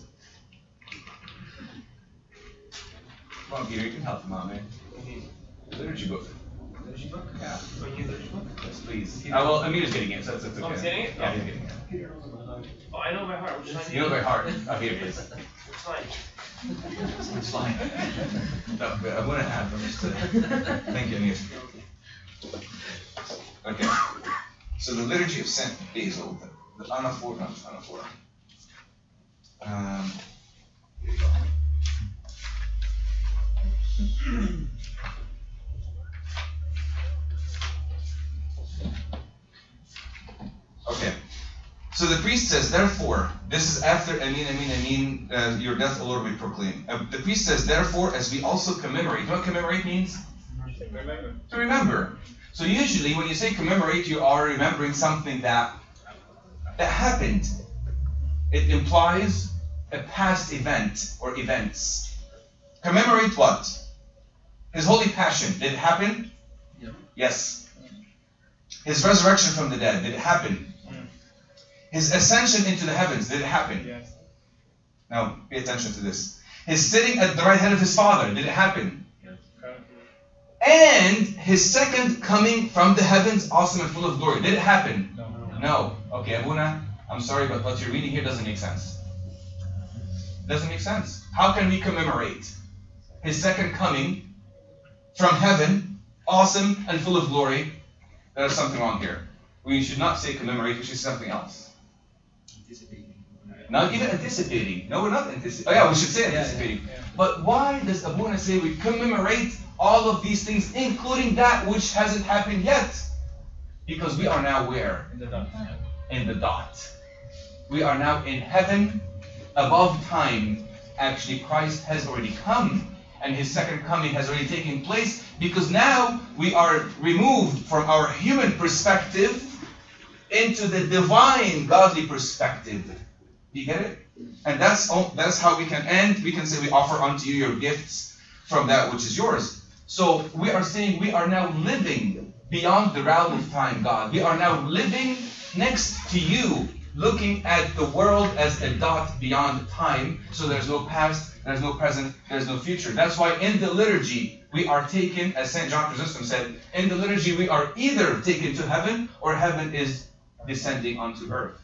[SPEAKER 1] Come on, Peter, you can help him out, man. Liturgy book.
[SPEAKER 2] Liturgy book?
[SPEAKER 1] Yeah.
[SPEAKER 2] So you need a liturgy book?
[SPEAKER 1] Yes, please. Uh, well, Amir's getting it, so that's, that's okay.
[SPEAKER 2] Oh, he's getting it?
[SPEAKER 1] Yeah, he's getting it.
[SPEAKER 2] Peter knows about it. Oh, I know by heart. Which line?
[SPEAKER 1] You know by heart. Oh, here, please.
[SPEAKER 2] Which line?
[SPEAKER 1] It's fine. No, but I'm gonna have them just to... Thank you, Amir. Okay. So the liturgy of Saint Basil, the, the anaphora, not anaphora. Um, here you go. Okay. So the priest says, therefore, this is after Amin, Amin, Amin, uh, your death, O Lord, we proclaim. Uh, the priest says, therefore, as we also commemorate. You know what commemorate means?
[SPEAKER 4] Remember.
[SPEAKER 1] To remember. So usually when you say commemorate, you are remembering something that, that happened. It implies a past event or events. Commemorate what? His holy passion. Did it happen?
[SPEAKER 2] Yeah.
[SPEAKER 1] Yes. His resurrection from the dead. Did it happen? His ascension into the heavens, did it happen?
[SPEAKER 4] Yes.
[SPEAKER 1] Now, pay attention to this. His sitting at the right hand of his Father, did it happen? And his second coming from the heavens, awesome and full of glory, did it happen?
[SPEAKER 4] No.
[SPEAKER 1] No. Okay, Abuna, I'm sorry, but what you're reading here doesn't make sense. Doesn't make sense. How can we commemorate his second coming from heaven, awesome and full of glory? There's something wrong here. We should not say commemorate, we should say something else.
[SPEAKER 2] Anticipating.
[SPEAKER 1] Not even anticipating. No, we're not anticipating. Oh yeah, we should say anticipating.
[SPEAKER 4] Yeah, yeah.
[SPEAKER 1] But why does Abuna say we commemorate all of these things, including that which hasn't happened yet? Because we are now where?
[SPEAKER 4] In the dot.
[SPEAKER 1] In the dot. We are now in heaven, above time. Actually, Christ has already come, and his second coming has already taken place, because now we are removed from our human perspective into the divine, godly perspective. Do you get it? And that's all, that's how we can end. We can say we offer unto you your gifts from that which is yours. So we are saying we are now living beyond the realm of time, God. We are now living next to you, looking at the world as a dot beyond time. So there's no past, there's no present, there's no future. That's why in the liturgy we are taken, as Saint John Chrysostom said, in the liturgy we are either taken to heaven or heaven is descending onto earth.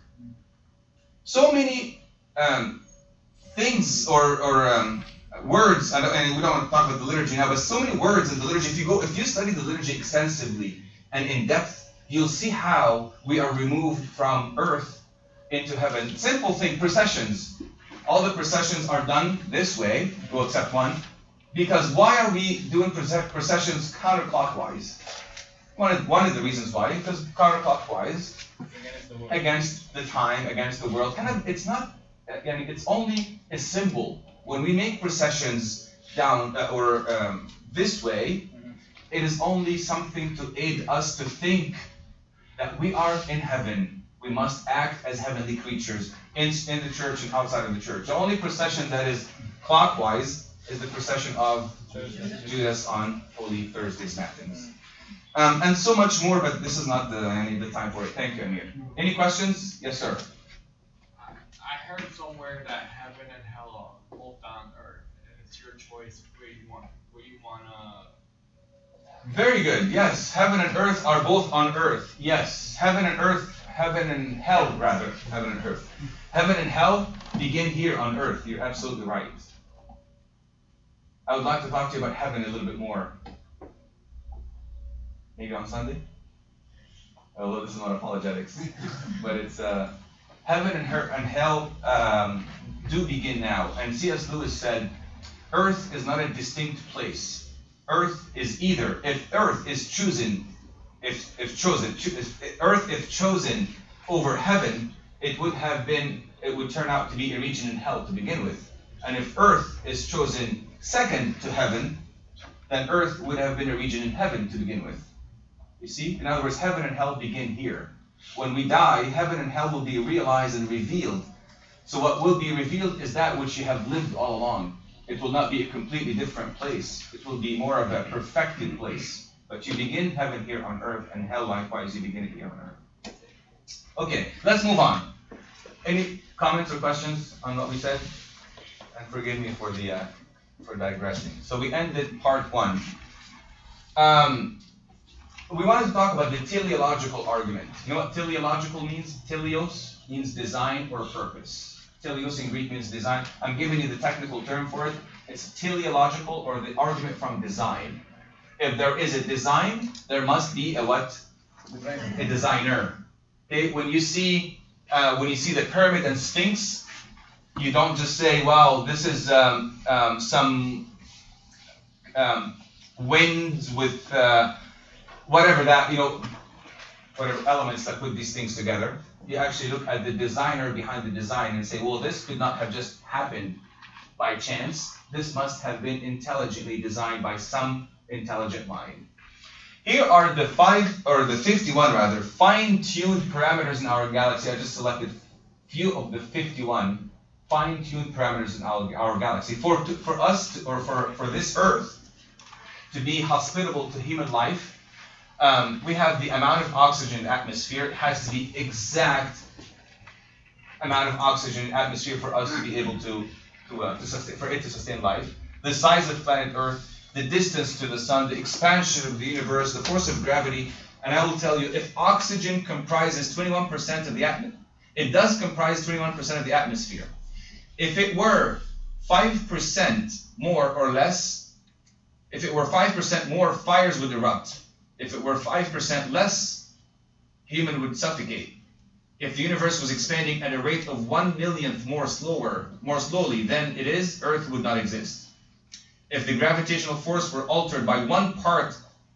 [SPEAKER 1] So many um, things or, or um, words, and, and we don't want to talk about the liturgy now, but so many words in the liturgy. If you go, if you study the liturgy extensively and in depth, you'll see how we are removed from earth into heaven. Simple thing, processions. All the processions are done this way, well, except one. Because why are we doing processions counterclockwise? One of, one of the reasons why, because counterclockwise,
[SPEAKER 4] Against the world.
[SPEAKER 1] against the time, against the world. Kind of, it's not. I mean, it's only a symbol. When we make processions down uh, or um, this way, mm-hmm. it is only something to aid us to think that we are in heaven. We must act as heavenly creatures in, in the church and outside of the church. The only procession that is clockwise is the procession of Judas on Holy Thursday's Matins. Um, and so much more, but this is not the, I need the time for it. Thank you, Amir. Any questions? Yes, sir.
[SPEAKER 11] I heard somewhere that heaven and hell are both on earth, and it's your choice where you want, where you wanna.
[SPEAKER 1] Very good. Yes, heaven and earth are both on earth. Yes, heaven and earth, heaven and hell, rather, heaven and earth. Heaven and hell begin here on earth. You're absolutely right. I would like to talk to you about heaven a little bit more. Maybe on Sunday? Although this is not apologetics. But it's uh, heaven and, her, and hell um, do begin now. And C S Lewis said, earth is not a distinct place. Earth is either, if earth is chosen, if, if chosen, if earth if chosen over heaven, it would have been, it would turn out to be a region in hell to begin with. And if earth is chosen second to heaven, then earth would have been a region in heaven to begin with. You see? In other words, heaven and hell begin here. When we die, heaven and hell will be realized and revealed. So what will be revealed is that which you have lived all along. It will not be a completely different place. It will be more of a perfected place. But you begin heaven here on earth, and hell likewise, you begin it here on earth. Okay, let's move on. Any comments or questions on what we said? And forgive me for the uh, for digressing. So we ended part one. Um, we wanted to talk about the teleological argument. You know what teleological means? Teleos means design or purpose. Teleos in Greek means design. I'm giving you the technical term for it. It's teleological, or the argument from design. If there is a design, there must be a what? A designer. Okay? When you see uh, when you see the pyramid and Sphinx, you don't just say, "Wow, this is um, um, some um, winds with." Uh, Whatever that, you know, whatever elements that put these things together, you actually look at the designer behind the design and say, well, this could not have just happened by chance. This must have been intelligently designed by some intelligent mind. Here are the five, or the fifty-one rather, fine-tuned parameters in our galaxy. I just selected few of the fifty-one fine-tuned parameters in our, our galaxy. For, to, for us, to, or for, for this Earth to be hospitable to human life, Um, we have the amount of oxygen in the atmosphere. It has to be exact amount of oxygen in atmosphere for us to be able to, to, uh, to sustain, for it to sustain life, the size of planet Earth, the distance to the sun, the expansion of the universe, the force of gravity, and I will tell you, if oxygen comprises twenty-one percent of the atmosphere, it does comprise twenty-one percent of the atmosphere. If it were five percent more or less, if it were five percent more, fires would erupt. If it were five percent less, human would suffocate. If the universe was expanding at a rate of one millionth more slower, more slowly than it is, Earth would not exist. If the gravitational force were altered by one part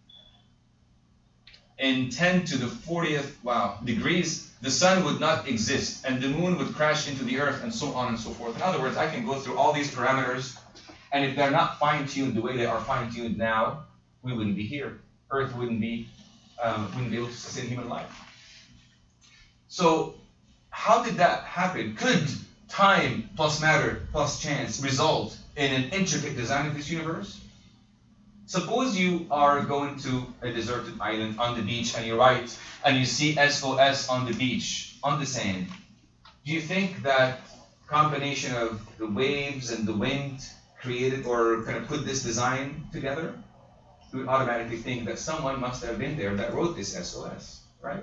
[SPEAKER 1] in ten to the fortieth wow, degrees, the sun would not exist, and the moon would crash into the earth, and so on and so forth. In other words, I can go through all these parameters, and if they're not fine-tuned the way they are fine-tuned now, we wouldn't be here. Earth wouldn't be, um, wouldn't be able to sustain human life. So, how did that happen? Could time plus matter plus chance result in an intricate design of this universe? Suppose you are going to a deserted island on the beach and you write and you see S O S on the beach, on the sand. Do you think that combination of the waves and the wind created or kind of put this design together? You would automatically think that someone must have been there that wrote this S O S, right?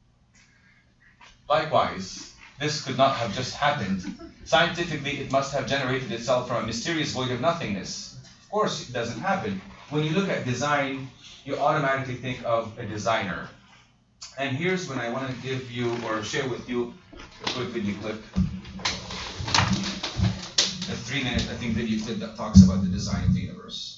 [SPEAKER 1] Likewise, this could not have just happened. Scientifically, it must have generated itself from a mysterious void of nothingness. Of course, it doesn't happen. When you look at design, you automatically think of a designer. And here's when I want to give you or share with you a quick video clip. A three minute, I think, video clip that talks about the design of the universe.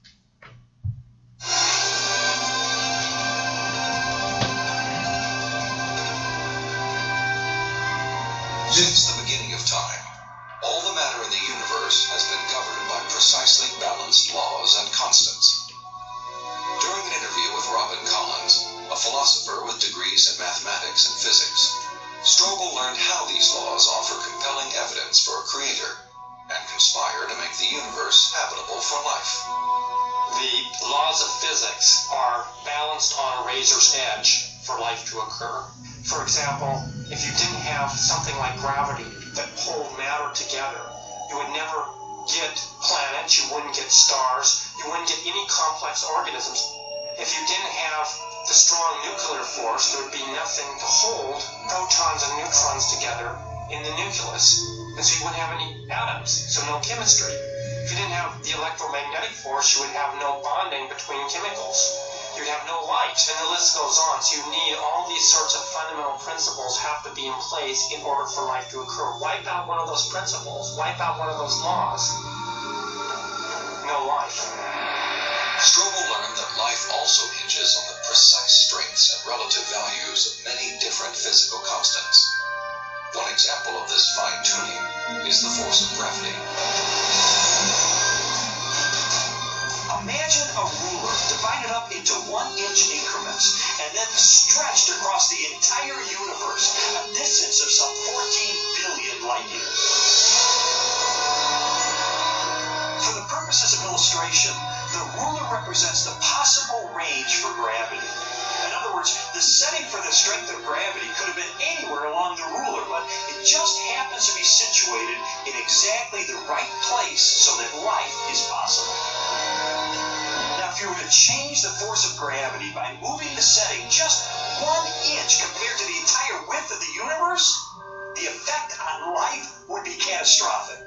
[SPEAKER 13] Since the beginning of time, all the matter in the universe has been governed by precisely balanced laws and constants. During an interview with Robin Collins, a philosopher with degrees in mathematics and physics, Strobel learned how these laws offer compelling evidence for a creator and conspire to make the universe habitable for life.
[SPEAKER 14] The laws of physics are balanced on a razor's edge for life to occur. For example, if you didn't have something like gravity that pulled matter together, you would never get planets, you wouldn't get stars, you wouldn't get any complex organisms. If you didn't have the strong nuclear force, there would be nothing to hold protons and neutrons together in the nucleus, and so you wouldn't have any atoms, so no chemistry. If you didn't have the electromagnetic force, you would have no bonding between chemicals. You'd have no light, and the list goes on. So you need all these sorts of fundamental principles have to be in place in order for life to occur. Wipe out one of those principles, wipe out one of those laws, no life.
[SPEAKER 13] Strobel learned that life also hinges on the precise strengths and relative values of many different physical constants. One example of this fine-tuning is the force of gravity.
[SPEAKER 15] Imagine a ruler divided up into one-inch increments and then stretched across the entire universe, a distance of some fourteen billion light years. For the purposes of illustration, the ruler represents the possible range for gravity. In other words, the setting for the strength of gravity could have been anywhere along the ruler, but it just happens to be situated in exactly the right place so that life is possible. Now, if you were to change the force of gravity by moving the setting just one inch compared to the entire width of the universe, the effect on life would be catastrophic.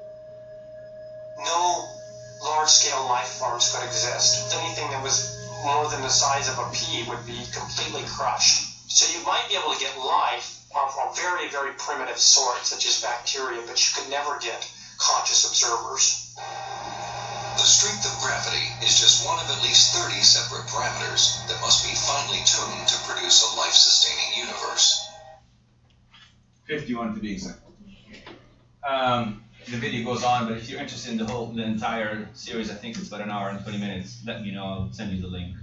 [SPEAKER 14] No large-scale life forms could exist. Anything that was more than the size of a pea would be completely crushed. So you might be able to get life of a very, very primitive sort, such as bacteria, but you could never get conscious observers.
[SPEAKER 13] The strength of gravity is just one of at least thirty separate parameters that must be finely tuned to produce a life-sustaining universe.
[SPEAKER 1] fifty-one to be exact. Um, the video goes on, but if you're interested in the whole, the entire series, I think it's about an hour and twenty minutes. Let me know. I'll send you the link.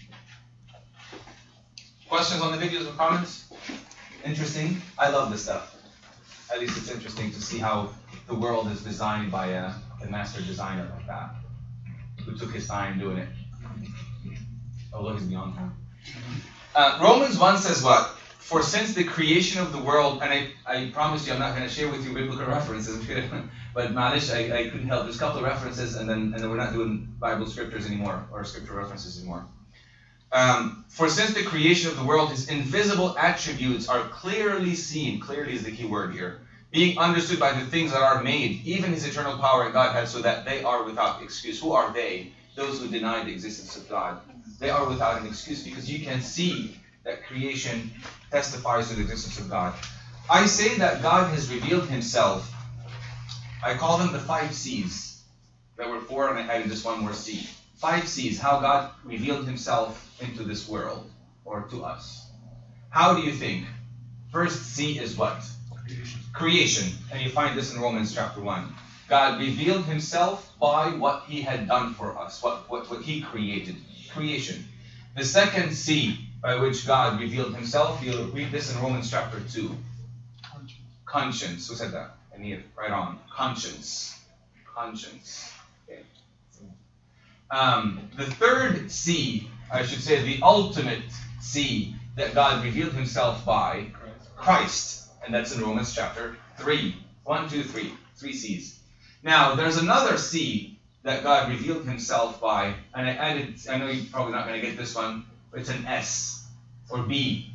[SPEAKER 1] Questions on the videos or comments? Interesting. I love this stuff. At least it's interesting to see how the world is designed by a, a master designer like that, who took his time doing it. Although he's beyond time. Uh, Romans one says what? For since the creation of the world, and I, I promise you I'm not going to share with you biblical references, but malish, I, I couldn't help. There's a couple of references, and then and then we're not doing Bible scriptures anymore, or scripture references anymore. Um, for since the creation of the world, his invisible attributes are clearly seen, clearly is the key word here, being understood by the things that are made, even his eternal power and Godhead, so that they are without excuse. Who are they? Those who deny the existence of God. They are without an excuse, because you can see that creation testifies to the existence of God. I say that God has revealed himself. I call them the five C's. There were four, and I added just one more C. Five C's, how God revealed himself into this world, or to us. How do you think? First C is what? Creation. Creation. And you find this in Romans chapter one. God revealed himself by what he had done for us, what, what, what he created. Creation. The second C by which God revealed himself, you'll read this in Romans chapter two. Conscience. Conscience. Who said that? I need it right on. Conscience. Conscience. Okay. Um, the third C, I should say the ultimate C that God revealed himself by, Christ. And that's in Romans chapter three. One, two, three. Three C's. Now, there's another C that God revealed himself by, and I added, I know you're probably not going to get this one, but it's an S or B.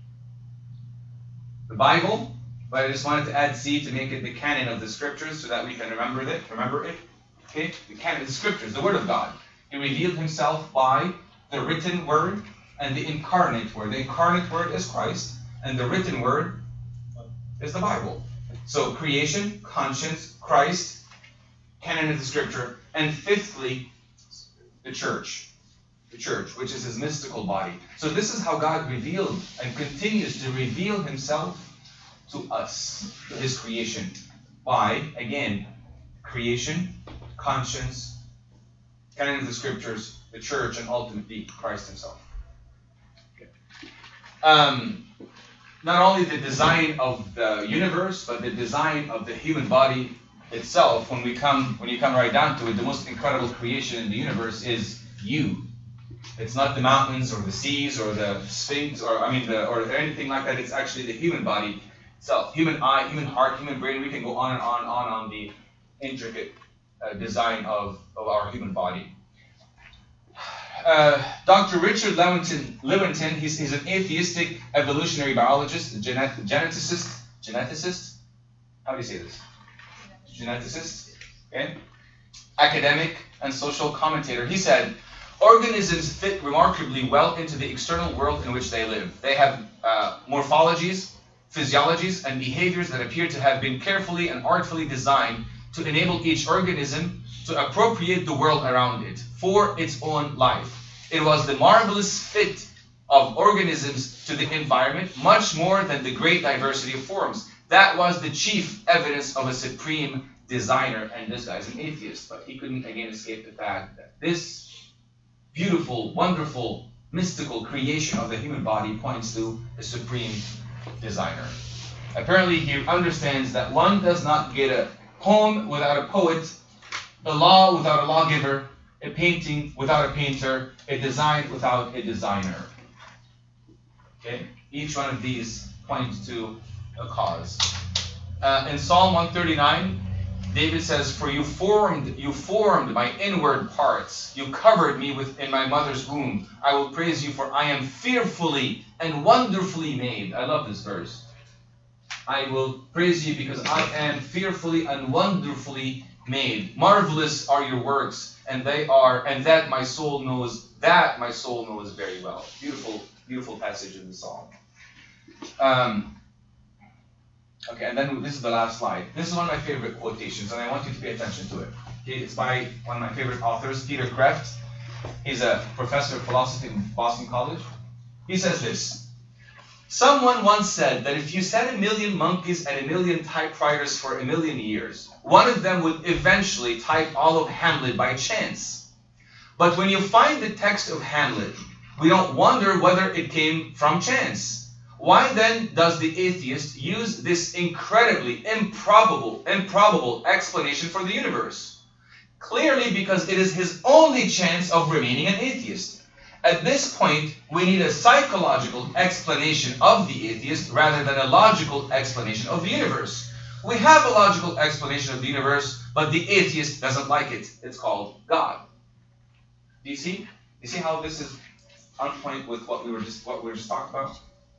[SPEAKER 1] The Bible, but I just wanted to add C to make it the canon of the scriptures so that we can remember it. Remember it? Okay? The canon of the scriptures, the word of God. He revealed himself by the written word and the incarnate word. The incarnate word is Christ, and the written word is the Bible. So creation, conscience, Christ, canon of the scripture, and fifthly, the church. The church, which is his mystical body. So this is how God revealed and continues to reveal himself to us, to his creation, by, again, creation, conscience, canon of the scriptures, the church, and ultimately Christ himself. Okay. Um, not only the design of the universe, but the design of the human body itself. When we come, when you come right down to it, the most incredible creation in the universe is you. It's not the mountains or the seas or the sphinx or I mean the, or anything like that. It's actually the human body itself, human eye, human heart, human brain. We can go on and on and on on the intricate uh, design of, of our human body. Uh, Doctor Richard Lewontin, Lewontin he's, he's an atheistic evolutionary biologist, genet geneticist, geneticist. How do you say this? Geneticist, okay? Academic and social commentator. He said, organisms fit remarkably well into the external world in which they live. They have uh, morphologies, physiologies, and behaviors that appear to have been carefully and artfully designed to enable each organism to appropriate the world around it for its own life. It was the marvelous fit of organisms to the environment, much more than the great diversity of forms. That was the chief evidence of a supreme designer. And this guy's an atheist, but he couldn't again escape the fact that this beautiful, wonderful, mystical creation of the human body points to a supreme designer. Apparently he understands that one does not get a poem without a poet, a law without a lawgiver, a painting without a painter, a design without a designer. Okay? Each one of these points to a cause. Uh, in Psalm one thirty-nine, David says, "For you formed, you formed my inward parts. You covered me within my mother's womb. I will praise you, for I am fearfully and wonderfully made." I love this verse. I will praise you because I am fearfully and wonderfully made. Marvelous are your works, and they are, and that my soul knows, that my soul knows very well. Beautiful, beautiful passage in the Psalm. Um, okay, and then this is the last slide. This is one of my favorite quotations, and I want you to pay attention to it. Okay, it's by one of my favorite authors, Peter Kreeft. He's a professor of philosophy in Boston College. He says this: "Someone once said that if you set a million monkeys and a million typewriters for a million years, one of them would eventually type all of Hamlet by chance. But when you find the text of Hamlet, we don't wonder whether it came from chance. Why then does the atheist use this incredibly improbable, improbable explanation for the universe? Clearly because it is his only chance of remaining an atheist. At this point, we need a psychological explanation of the atheist rather than a logical explanation of the universe. We have a logical explanation of the universe, but the atheist doesn't like it. It's called God. Do you see? Do you see how this is on point with what we were just what we were just talking about?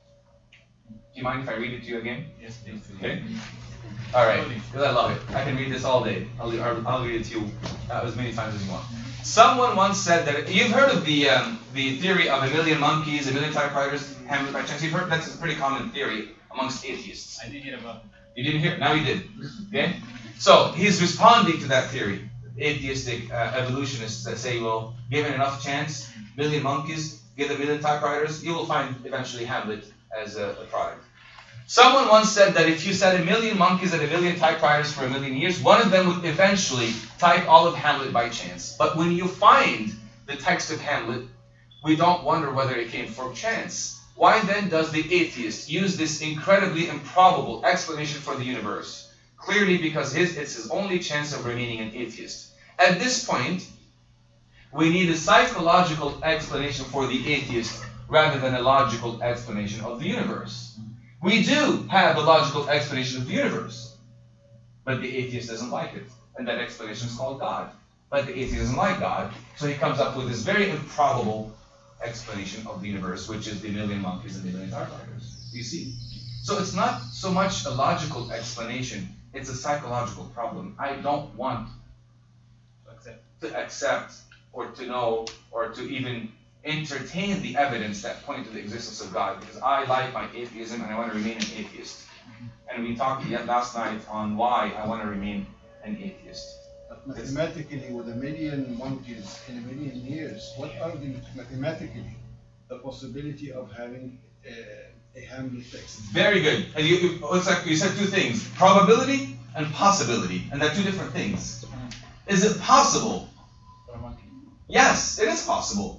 [SPEAKER 1] Do you mind if I read it to you again?
[SPEAKER 4] Yes, please.
[SPEAKER 1] Okay. All right. Because I love it. I can read this all day. I'll, I'll, I'll read it to you uh, as many times as you want. Someone once said that you've heard of the um, the theory of a million monkeys, a million typewriters, Hamlet by chance. You've heard that's a pretty common theory amongst atheists.
[SPEAKER 4] I did hear about it.
[SPEAKER 1] You didn't hear? Now you did. Okay. So he's responding to that theory. Atheistic uh, evolutionists that say, well, given enough chance, million monkeys, give a million typewriters, you will find eventually Hamlet as a, a product. Someone once said that if you set a million monkeys and a million typewriters for a million years, one of them would eventually type all of Hamlet by chance. But when you find the text of Hamlet, we don't wonder whether it came from chance. Why then does the atheist use this incredibly improbable explanation for the universe? Clearly because his, it's his only chance of remaining an atheist. At this point, we need a psychological explanation for the atheist rather than a logical explanation of the universe. We do have a logical explanation of the universe, but the atheist doesn't like it. And that explanation is called God. But the atheist doesn't like God, so he comes up with this very improbable explanation of the universe, which is the million monkeys and the million typewriters. You see? So it's not so much a logical explanation, it's a psychological problem. I don't want to accept, to accept or to know or to even entertain the evidence that point to the existence of God, because I like my atheism and I want to remain an atheist. And we talked yet last night on why I want to remain an atheist.
[SPEAKER 10] But mathematically, with a million monkeys in a million years, what are the mathematically the possibility of having a, a Hamlet text?
[SPEAKER 1] Very good. And you, you, it's like you said two things: probability and possibility, and they're two different things. Is it possible? Yes, it is possible.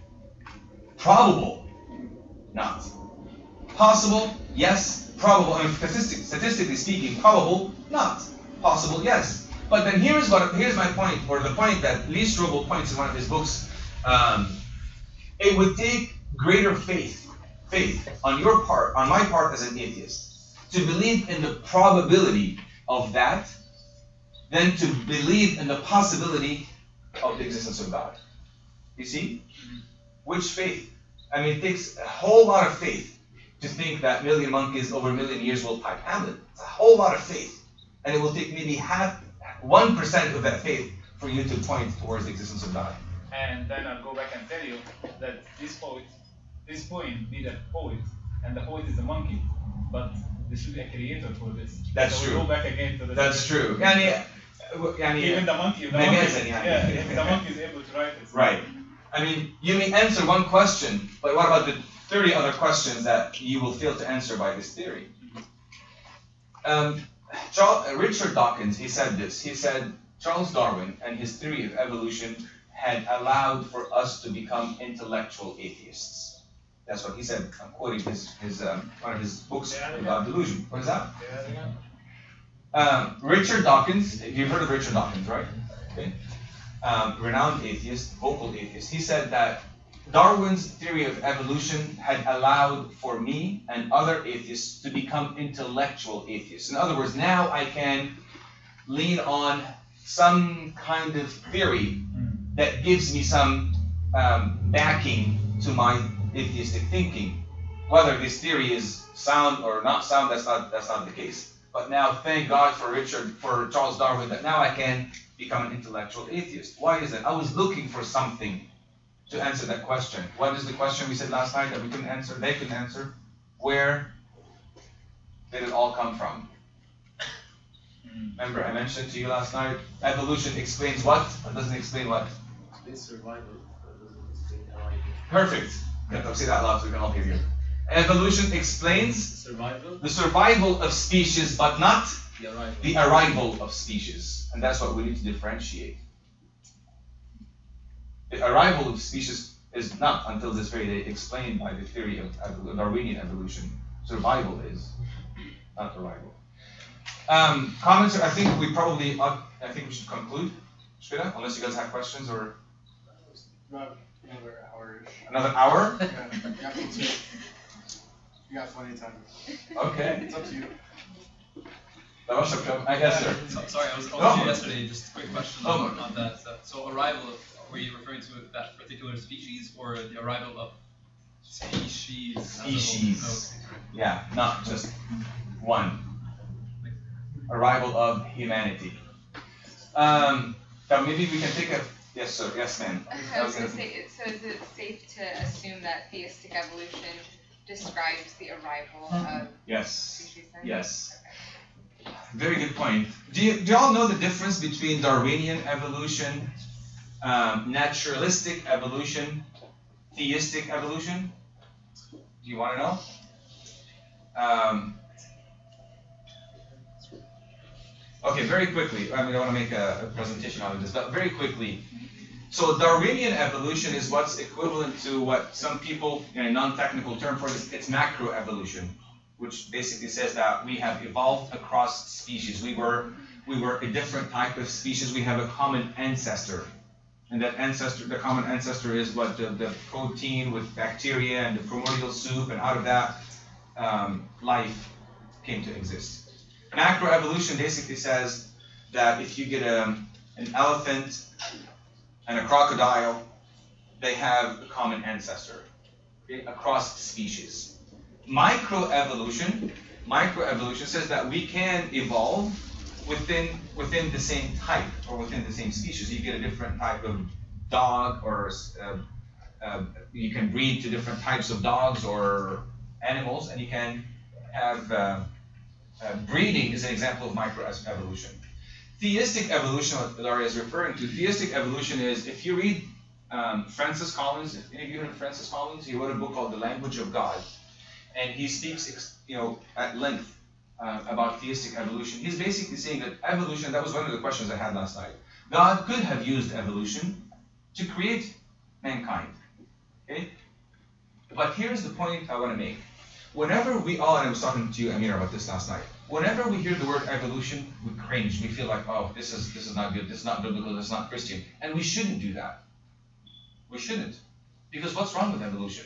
[SPEAKER 1] Probable, not. Possible, yes. Probable, I mean, statistic, statistically speaking, probable, not. Possible, yes. But then here's what here's my point, or the point that Lee Strobel points in one of his books. Um, it would take greater faith, faith on your part, on my part as an atheist, to believe in the probability of that, than to believe in the possibility of the existence of God. You see? Which faith? I mean, it takes a whole lot of faith to think that million monkeys over a million years will type Hamlet. It's a whole lot of faith. And it will take maybe half, one percent of that faith for you to point towards the existence of God.
[SPEAKER 4] And then I'll go back and tell you that this poet, this poem need a poet, and the poet is a monkey. But there should be a creator for this.
[SPEAKER 1] That's
[SPEAKER 4] so
[SPEAKER 1] true.
[SPEAKER 4] We go back again to the
[SPEAKER 1] That's true. Yani, yani,
[SPEAKER 4] even the monkey, the
[SPEAKER 1] maybe
[SPEAKER 4] monkey
[SPEAKER 1] it's an-
[SPEAKER 4] yeah, if the monkey is able to write it.
[SPEAKER 1] Right. I mean, you may answer one question, but what about the thirty other questions that you will fail to answer by this theory? Um, Charles, uh, Richard Dawkins, he said this. He said, Charles Darwin and his theory of evolution had allowed for us to become intellectual atheists. That's what he said. I'm quoting his, his um, one of his books about delusion. What is that? Um, Richard Dawkins, you've heard of Richard Dawkins, right? Okay. Um, renowned atheist, vocal atheist. He said that Darwin's theory of evolution had allowed for me and other atheists to become intellectual atheists. In other words, now I can lean on some kind of theory that gives me some um, backing to my atheistic thinking. Whether this theory is sound or not sound, that's not that's not the case. But now, thank God for Richard, for Charles Darwin, that now I can become an intellectual atheist. Why is that? I was looking for something to answer that question. What is the question we said last night that we couldn't answer? They couldn't answer. Where did it all come from? Remember, I mentioned to you last night, evolution explains what, but doesn't explain what?
[SPEAKER 5] This survival uh, doesn't explain arrival.
[SPEAKER 1] Perfect. Yeah, don't say that loud so we can all hear you. Evolution explains
[SPEAKER 2] Survival.
[SPEAKER 1] the survival of species, but not
[SPEAKER 2] The arrival.
[SPEAKER 1] the arrival of species. And that's what we need to differentiate. The arrival of species is not, until this very day, explained by the theory of evol- Darwinian evolution. Survival is, not arrival. Um, comments? I think we probably ought, I think we should conclude. Shkida, unless you guys have questions or.
[SPEAKER 8] Another hour.
[SPEAKER 1] Another hour?
[SPEAKER 8] Yeah, you got me too. You got plenty of time.
[SPEAKER 1] Okay.
[SPEAKER 8] It's up to you.
[SPEAKER 1] I guess, sir.
[SPEAKER 9] So, sorry, I was
[SPEAKER 1] No.
[SPEAKER 9] calling you yesterday. Just a quick question
[SPEAKER 1] Oh.
[SPEAKER 9] on, on that. So, so arrival of, were you referring to that particular species or the arrival of species? as a whole?
[SPEAKER 1] Species.
[SPEAKER 9] Okay.
[SPEAKER 1] Yeah, not just one. Arrival of humanity. Um, now maybe we can take a, yes sir, yes ma'am.
[SPEAKER 7] I was gonna say, so is it safe to assume that theistic evolution describes the arrival of
[SPEAKER 1] Yes,
[SPEAKER 7] species then?
[SPEAKER 1] yes. Very good point. Do you, do you all know the difference between Darwinian evolution, um, naturalistic evolution, theistic evolution? Do you want to know? Um, okay, very quickly. I mean, I want to make a, a presentation out of this, but very quickly. So Darwinian evolution is what's equivalent to what some people, in a non-technical term for this, it's macroevolution, which basically says that we have evolved across species. We were, we were a different type of species. We have a common ancestor. And that ancestor, the common ancestor is what the, the protein with bacteria and the primordial soup, and out of that, um, life came to exist. Macroevolution basically says that if you get a, an elephant and a crocodile, they have a common ancestor, okay, across species. Microevolution, microevolution says that we can evolve within within the same type or within the same species. You get a different type of dog, or uh, uh, you can breed to different types of dogs or animals, and you can have uh, uh, breeding is an example of microevolution. Theistic evolution, what Daria is referring to, theistic evolution is, if you read um, Francis Collins, if any of you heard of Francis Collins, he wrote a book called The Language of God. And he speaks, you know, at length uh, about theistic evolution. He's basically saying that evolution, that was one of the questions I had last night. God could have used evolution to create mankind, okay? But here's the point I want to make. Whenever we all, and I was talking to you, Amir, about this last night, whenever we hear the word evolution, we cringe. We feel like, oh, this is, this is not good, this is not biblical, this is not Christian. And we shouldn't do that. We shouldn't. Because what's wrong with evolution?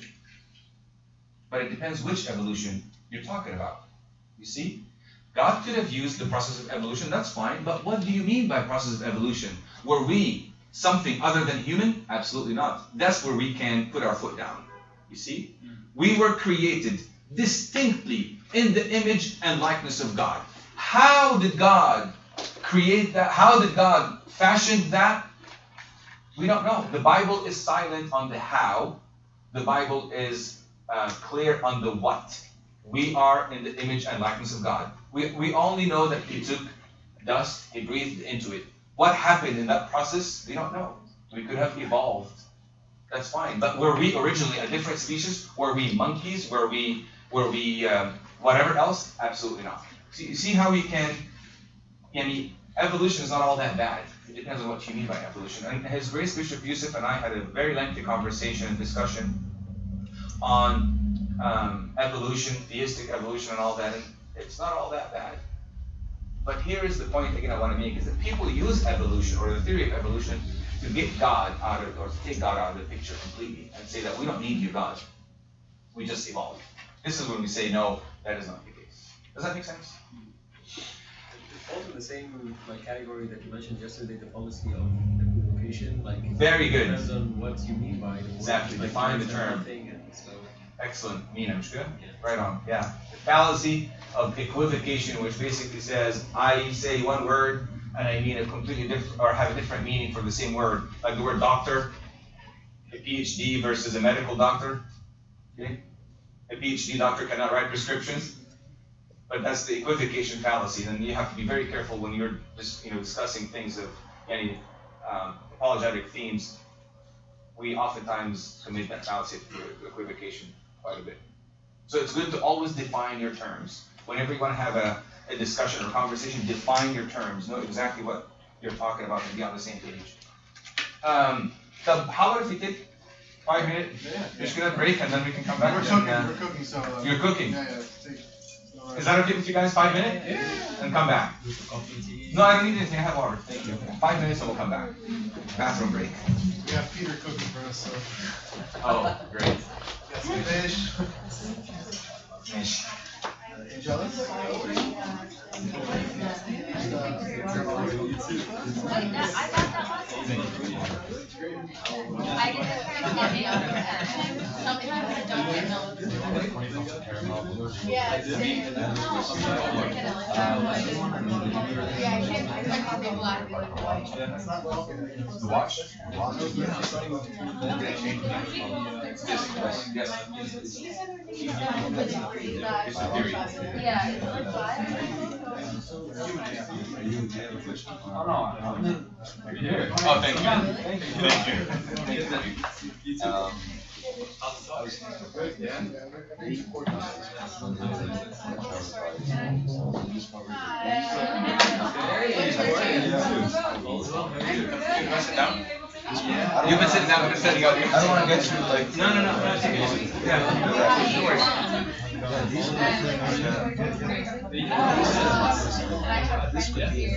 [SPEAKER 1] But it depends which evolution you're talking about. You see? God could have used the process of evolution, that's fine, but what do you mean by process of evolution? Were we something other than human? Absolutely not. That's where we can put our foot down. You see? We were created distinctly in the image and likeness of God. How did God create that? How did God fashion that? We don't know. The Bible is silent on the how. The Bible is Uh, clear on the what. We are in the image and likeness of God. We, we only know that He took dust, He breathed into it. What happened in that process, we don't know. We could have evolved. That's fine. But were we originally a different species? Were we monkeys? Were we, were we um, whatever else? Absolutely not. See, see how we can, I mean, evolution is not all that bad. It depends on what you mean by evolution. And His Grace Bishop Yusuf and I had a very lengthy conversation and discussion on um, evolution, theistic evolution and all that, and it's not all that bad. But here is the point again I want to make, is that people use evolution, or the theory of evolution, to get God out of, or to take God out of the picture completely, and say that we don't need you, God. We just evolved. This is when we say, no, that is not the case. Does that make sense?
[SPEAKER 2] It falls in the same like category that you mentioned yesterday, the policy of equivocation. Like,
[SPEAKER 1] very good.
[SPEAKER 2] Depends on what you mean by the word.
[SPEAKER 1] Exactly.
[SPEAKER 2] Like,
[SPEAKER 1] define the term.
[SPEAKER 2] And so,
[SPEAKER 1] excellent. Mina, Mishka? Right on. Yeah. The fallacy of equivocation, which basically says I say one word and I mean a completely different, or have a different meaning for the same word. Like the word doctor, a PhD versus a medical doctor. Okay? A PhD doctor cannot write prescriptions, but that's the equivocation fallacy. And you have to be very careful when you're just, you know, discussing things of any um, apologetic themes. We oftentimes commit that fallacy to equivocation quite a bit. So it's good to always define your terms. Whenever you want to have a, a discussion or conversation, define your terms. Know exactly what you're talking about and be on the same page. Um, so how about if we take five minutes?
[SPEAKER 8] Yeah, yeah.
[SPEAKER 1] Just gonna break and then we can come back.
[SPEAKER 8] We're
[SPEAKER 1] and,
[SPEAKER 8] cooking.
[SPEAKER 1] uh,
[SPEAKER 8] We're cooking. So uh,
[SPEAKER 1] you're cooking.
[SPEAKER 8] Yeah, yeah. Take, so
[SPEAKER 1] Is that okay with you guys? Five minutes? And come back. No, I don't need anything. I have water. Thank you. Five minutes and we'll come back. Bathroom break.
[SPEAKER 8] We have Peter cooking for us, so.
[SPEAKER 1] Oh, great.
[SPEAKER 8] Got some fish.
[SPEAKER 1] Fish.
[SPEAKER 8] Jealous?
[SPEAKER 3] Wait, that, I got that last time. I get the sometimes I don't get those. Yeah, same. Yeah, I can't find my copy of black.
[SPEAKER 1] The watch? Yes.
[SPEAKER 3] Yeah, it's like five.
[SPEAKER 1] Oh, no. Oh, thank you. Thank you. Thank you. Um, You've been sitting down, I've been sitting up. I don't want to get you like. No, no, no. Yeah.
[SPEAKER 12] This could be a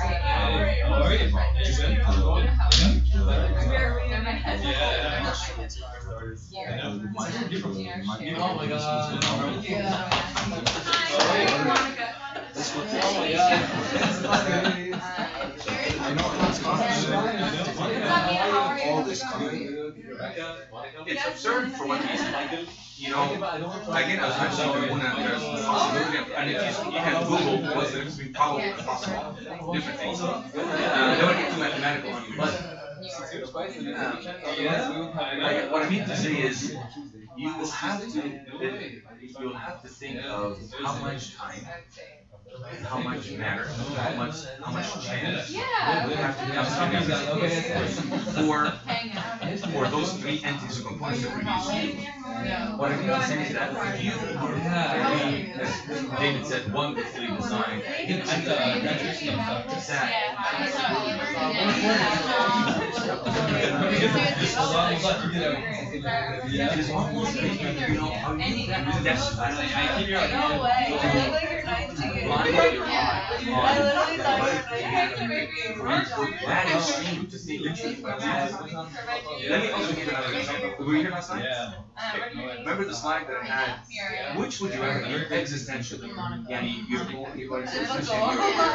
[SPEAKER 9] Oh my god.
[SPEAKER 12] This would all this
[SPEAKER 1] It's absurd for one reason. You know, again, I was mentioning when there's the possibility of, and if you, you can Google what's the probably possible, different things. Uh, don't get too mathematical on you, but um, I, what I mean to say is, you will have to, you'll have to think of how much time, how much matter, how much, how much chance
[SPEAKER 3] Yeah.
[SPEAKER 1] will have to have for, for those three entities or components to produce you. What I mean to say is that if you are very, as David said, wonderfully designed,
[SPEAKER 9] At the graduation of doctors.
[SPEAKER 1] that it's almost like, you know, how you, that's, I, I hear you.
[SPEAKER 3] No way. You look like you're nineteen.
[SPEAKER 1] Yeah.
[SPEAKER 3] I literally thought you were nineteen.
[SPEAKER 1] That is true to say the truth. Let me also give another example. Were you here last night?
[SPEAKER 9] Yeah.
[SPEAKER 1] Remember the slide that I had? Which would you rather be existentially? Yani, your, your existential, your,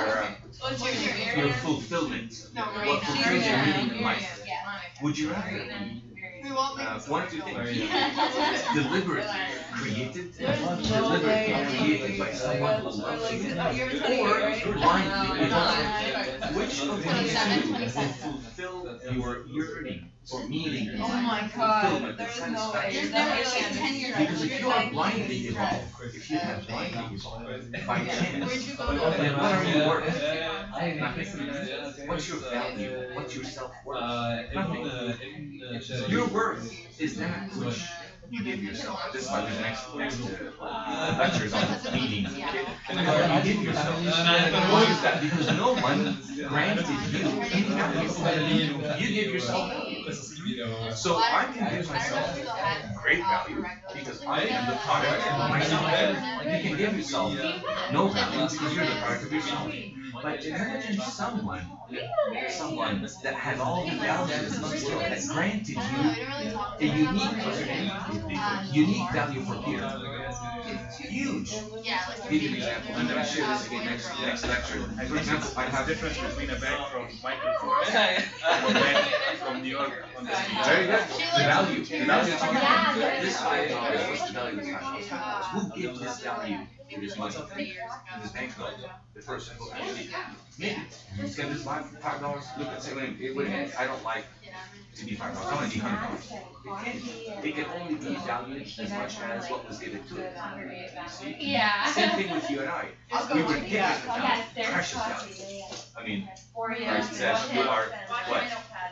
[SPEAKER 1] your, your fulfillment. What fulfills your meaning in life? Would you rather be Uh, one or two things. Deliberately created, deliberately created by someone who loves you, or blindly evolved. Which of these two will fulfill your yearning for meaning,
[SPEAKER 3] Oh my god,
[SPEAKER 1] fulfillment,
[SPEAKER 3] there's no way.
[SPEAKER 1] satisfaction?
[SPEAKER 3] There's never like ten years.
[SPEAKER 1] Because if you are blindly evolved, if you have blindly evolved by chance, then what are you worth? Nothing. What's your value? What's your self-worth? Nothing. Your worth is that which you give yourself. This is why the next, next uh, lecture is on meaning. You give yourself. Why is that? Because no one granted you any value. You give yourself value. So I can give myself great value because I am the product of myself. You can give yourself no value because you're the product of yourself. But imagine someone, someone that has all the values in the world that granted you a unique, unique value for Peter. Huge. Give you an example, and then I share this again next next lecture. For example, I have
[SPEAKER 4] difference between a bag from Michael Kors and a bag from New York on the street.
[SPEAKER 1] Very good. The value. The value to you. This five dollars. What's the value of five dollars? Who gives this value to this money? To this banknote? The person who actually made it. Can this buy five dollars? Look and say, wait, wait, wait a minute. I don't like to be five dollars. I want to be hundred dollars. It can. It can only be valued as much as what was given to it. See?
[SPEAKER 3] Yeah.
[SPEAKER 1] Same thing with you and I. We were given the value, precious value. I mean, Christ says you are what?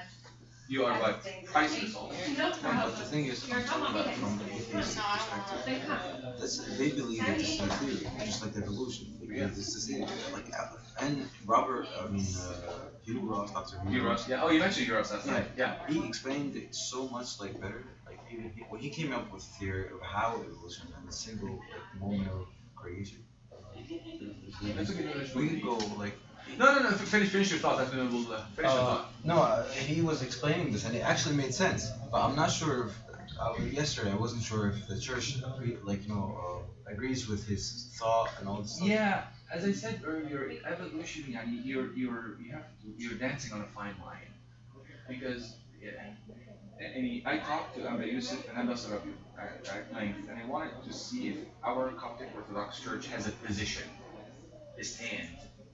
[SPEAKER 1] You are what? Priceless.
[SPEAKER 12] But the thing is, I'm talking about from the atheist perspective. That's, they believe that this is a theory, just like evolution. They believe this is it. Like, and Robert, I mean, uh, Hugh Ross, Doctor
[SPEAKER 1] Hugh Ross, yeah. Oh, you mentioned Hugh Ross last night. Yeah.
[SPEAKER 12] He explained it so much like better. Like even he, when he came up with theory of how evolution and a single like, moment of creation,
[SPEAKER 1] That's a good
[SPEAKER 12] We can go like.
[SPEAKER 1] No, no, no. Finish, finish your thought. That's gonna we'll uh, finish your
[SPEAKER 16] Uh,
[SPEAKER 1] thought.
[SPEAKER 16] no, uh, he was explaining this, and it actually made sense. But I'm not sure if uh, yesterday I wasn't sure if the church, agree, like you know, uh, agrees with his thought and all this stuff.
[SPEAKER 1] Yeah, as I said earlier, evolution. Yeah, you're you're you have to, you're dancing on a fine line because yeah, and he, I talked to Abba Yusuf and Abba Sarabi at, at length, and I wanted to see if our Coptic Orthodox Church has a position, a stand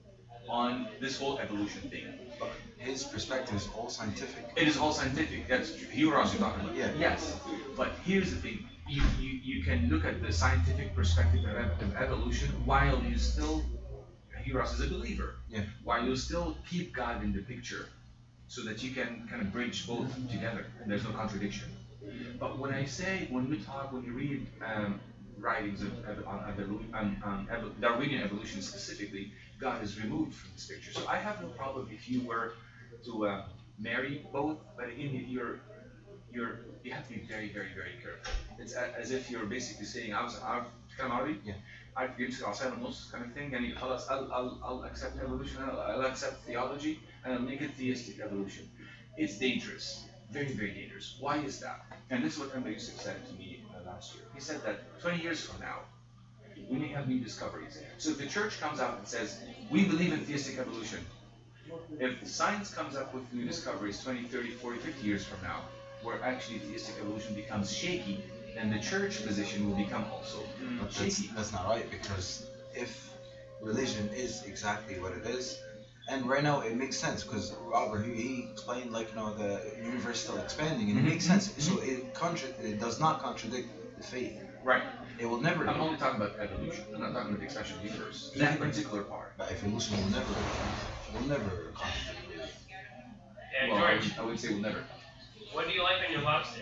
[SPEAKER 1] on this whole evolution thing.
[SPEAKER 16] But his perspective is all scientific.
[SPEAKER 1] It is all scientific. That's true. He was also talking about.
[SPEAKER 16] Yeah.
[SPEAKER 1] Yes, but here's the thing: you, you you can look at the scientific perspective of, ev- of evolution while you still, Heros is a believer.
[SPEAKER 16] Yeah.
[SPEAKER 1] While you still keep God in the picture, so that you can kind of bridge both together, and there's no contradiction. But when I say, when we talk, when you read um, writings of, of, on, evolu- on, on evo- Darwinian evolution specifically, God is removed from this picture. So I have no problem if you were to uh, marry both, but again, if you're, you're, you have to be very, very, very careful. It's a, as if you're basically saying, I was, I'm Arabic, yeah. I've been to Al kind of thing, and you tell us, I'll, I'll, I'll accept evolution, I'll, I'll accept theology, and I'll make it theistic evolution. It's dangerous, very, very dangerous. Why is that? And this is what Abba Yusuf said to me uh, last year. He said that twenty years from now, we may have new discoveries. So if the church comes out and says, we believe in theistic evolution, if science comes up with new discoveries twenty, thirty, forty, fifty years from now, where actually theistic evolution becomes shaky, then the church position will become also
[SPEAKER 16] But
[SPEAKER 1] shaky.
[SPEAKER 16] that's, that's not right, because if religion is exactly what it is, and right now it makes sense, because Robert, he, he explained like, you know, the universe still expanding, and it makes sense. So it contra- it does not contradict the faith.
[SPEAKER 1] Right.
[SPEAKER 16] It will never.
[SPEAKER 1] I'm only talking about evolution. I'm not talking about the expansion of the universe. That particular part.
[SPEAKER 16] But evolution will never, will never contradict the faith.
[SPEAKER 5] Yeah,
[SPEAKER 1] Well, I
[SPEAKER 5] George,
[SPEAKER 1] would, I would say will never.
[SPEAKER 5] what do you like on your lobster?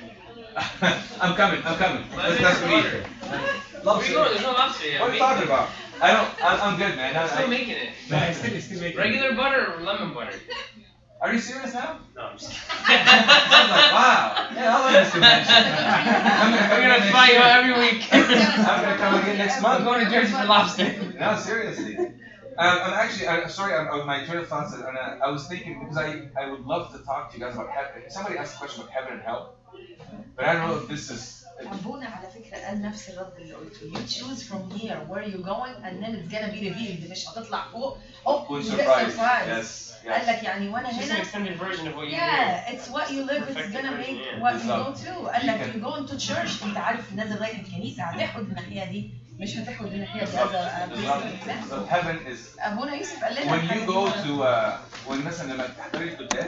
[SPEAKER 1] I'm coming. I'm coming. Let's, let's go eat.
[SPEAKER 5] Where you going? There's no lobster yet.
[SPEAKER 1] What are you
[SPEAKER 5] Make
[SPEAKER 1] talking
[SPEAKER 5] it.
[SPEAKER 1] about? I don't. I'm, I'm good, man. I,
[SPEAKER 5] I'm still
[SPEAKER 1] I,
[SPEAKER 5] making it.
[SPEAKER 1] No, I'm still, still making
[SPEAKER 5] Regular
[SPEAKER 1] it.
[SPEAKER 5] butter or lemon butter?
[SPEAKER 1] Are you serious now?
[SPEAKER 5] No, I'm just
[SPEAKER 1] I was like, wow. Yeah, I'll let Mister mention. I'm gonna,
[SPEAKER 5] We're gonna fight you every week.
[SPEAKER 1] I'm gonna come again next month.
[SPEAKER 5] I'm going to Jersey for lobster.
[SPEAKER 1] No, seriously. Um, I'm actually, I'm sorry, I'm, I'm my train of thoughts, and uh, I was thinking, because I, I would love to talk to you guys about heaven. Somebody asked a question about heaven and hell, but I don't know if this is.
[SPEAKER 17] أبونا على فكرة قال نفس الرد اللي قلته. You choose from here where you going and then it's gonna be revealed. مش هتطلع فوق. Oh,
[SPEAKER 1] Good
[SPEAKER 17] you
[SPEAKER 1] surprise.
[SPEAKER 17] get surprised.
[SPEAKER 1] Yes.
[SPEAKER 17] قال لك يعني وانا
[SPEAKER 5] It's just an
[SPEAKER 17] هنا.
[SPEAKER 5] extended version of what you
[SPEAKER 17] Yeah,
[SPEAKER 5] do.
[SPEAKER 17] it's what you live. It's
[SPEAKER 5] Perfected
[SPEAKER 17] gonna
[SPEAKER 5] version,
[SPEAKER 17] make
[SPEAKER 5] yeah.
[SPEAKER 17] what you go
[SPEAKER 1] بالظبط.
[SPEAKER 17] to. قال لك you go into church. أنت عارف نازل رايح الكنيسة هتحود الناحية دي. مش هتحود الناحية دي. هذا
[SPEAKER 1] بالظبط. So heaven is.
[SPEAKER 17] أبونا يوسف قال لنا.
[SPEAKER 1] When you go to, uh, when مثلا لما تحضري القداس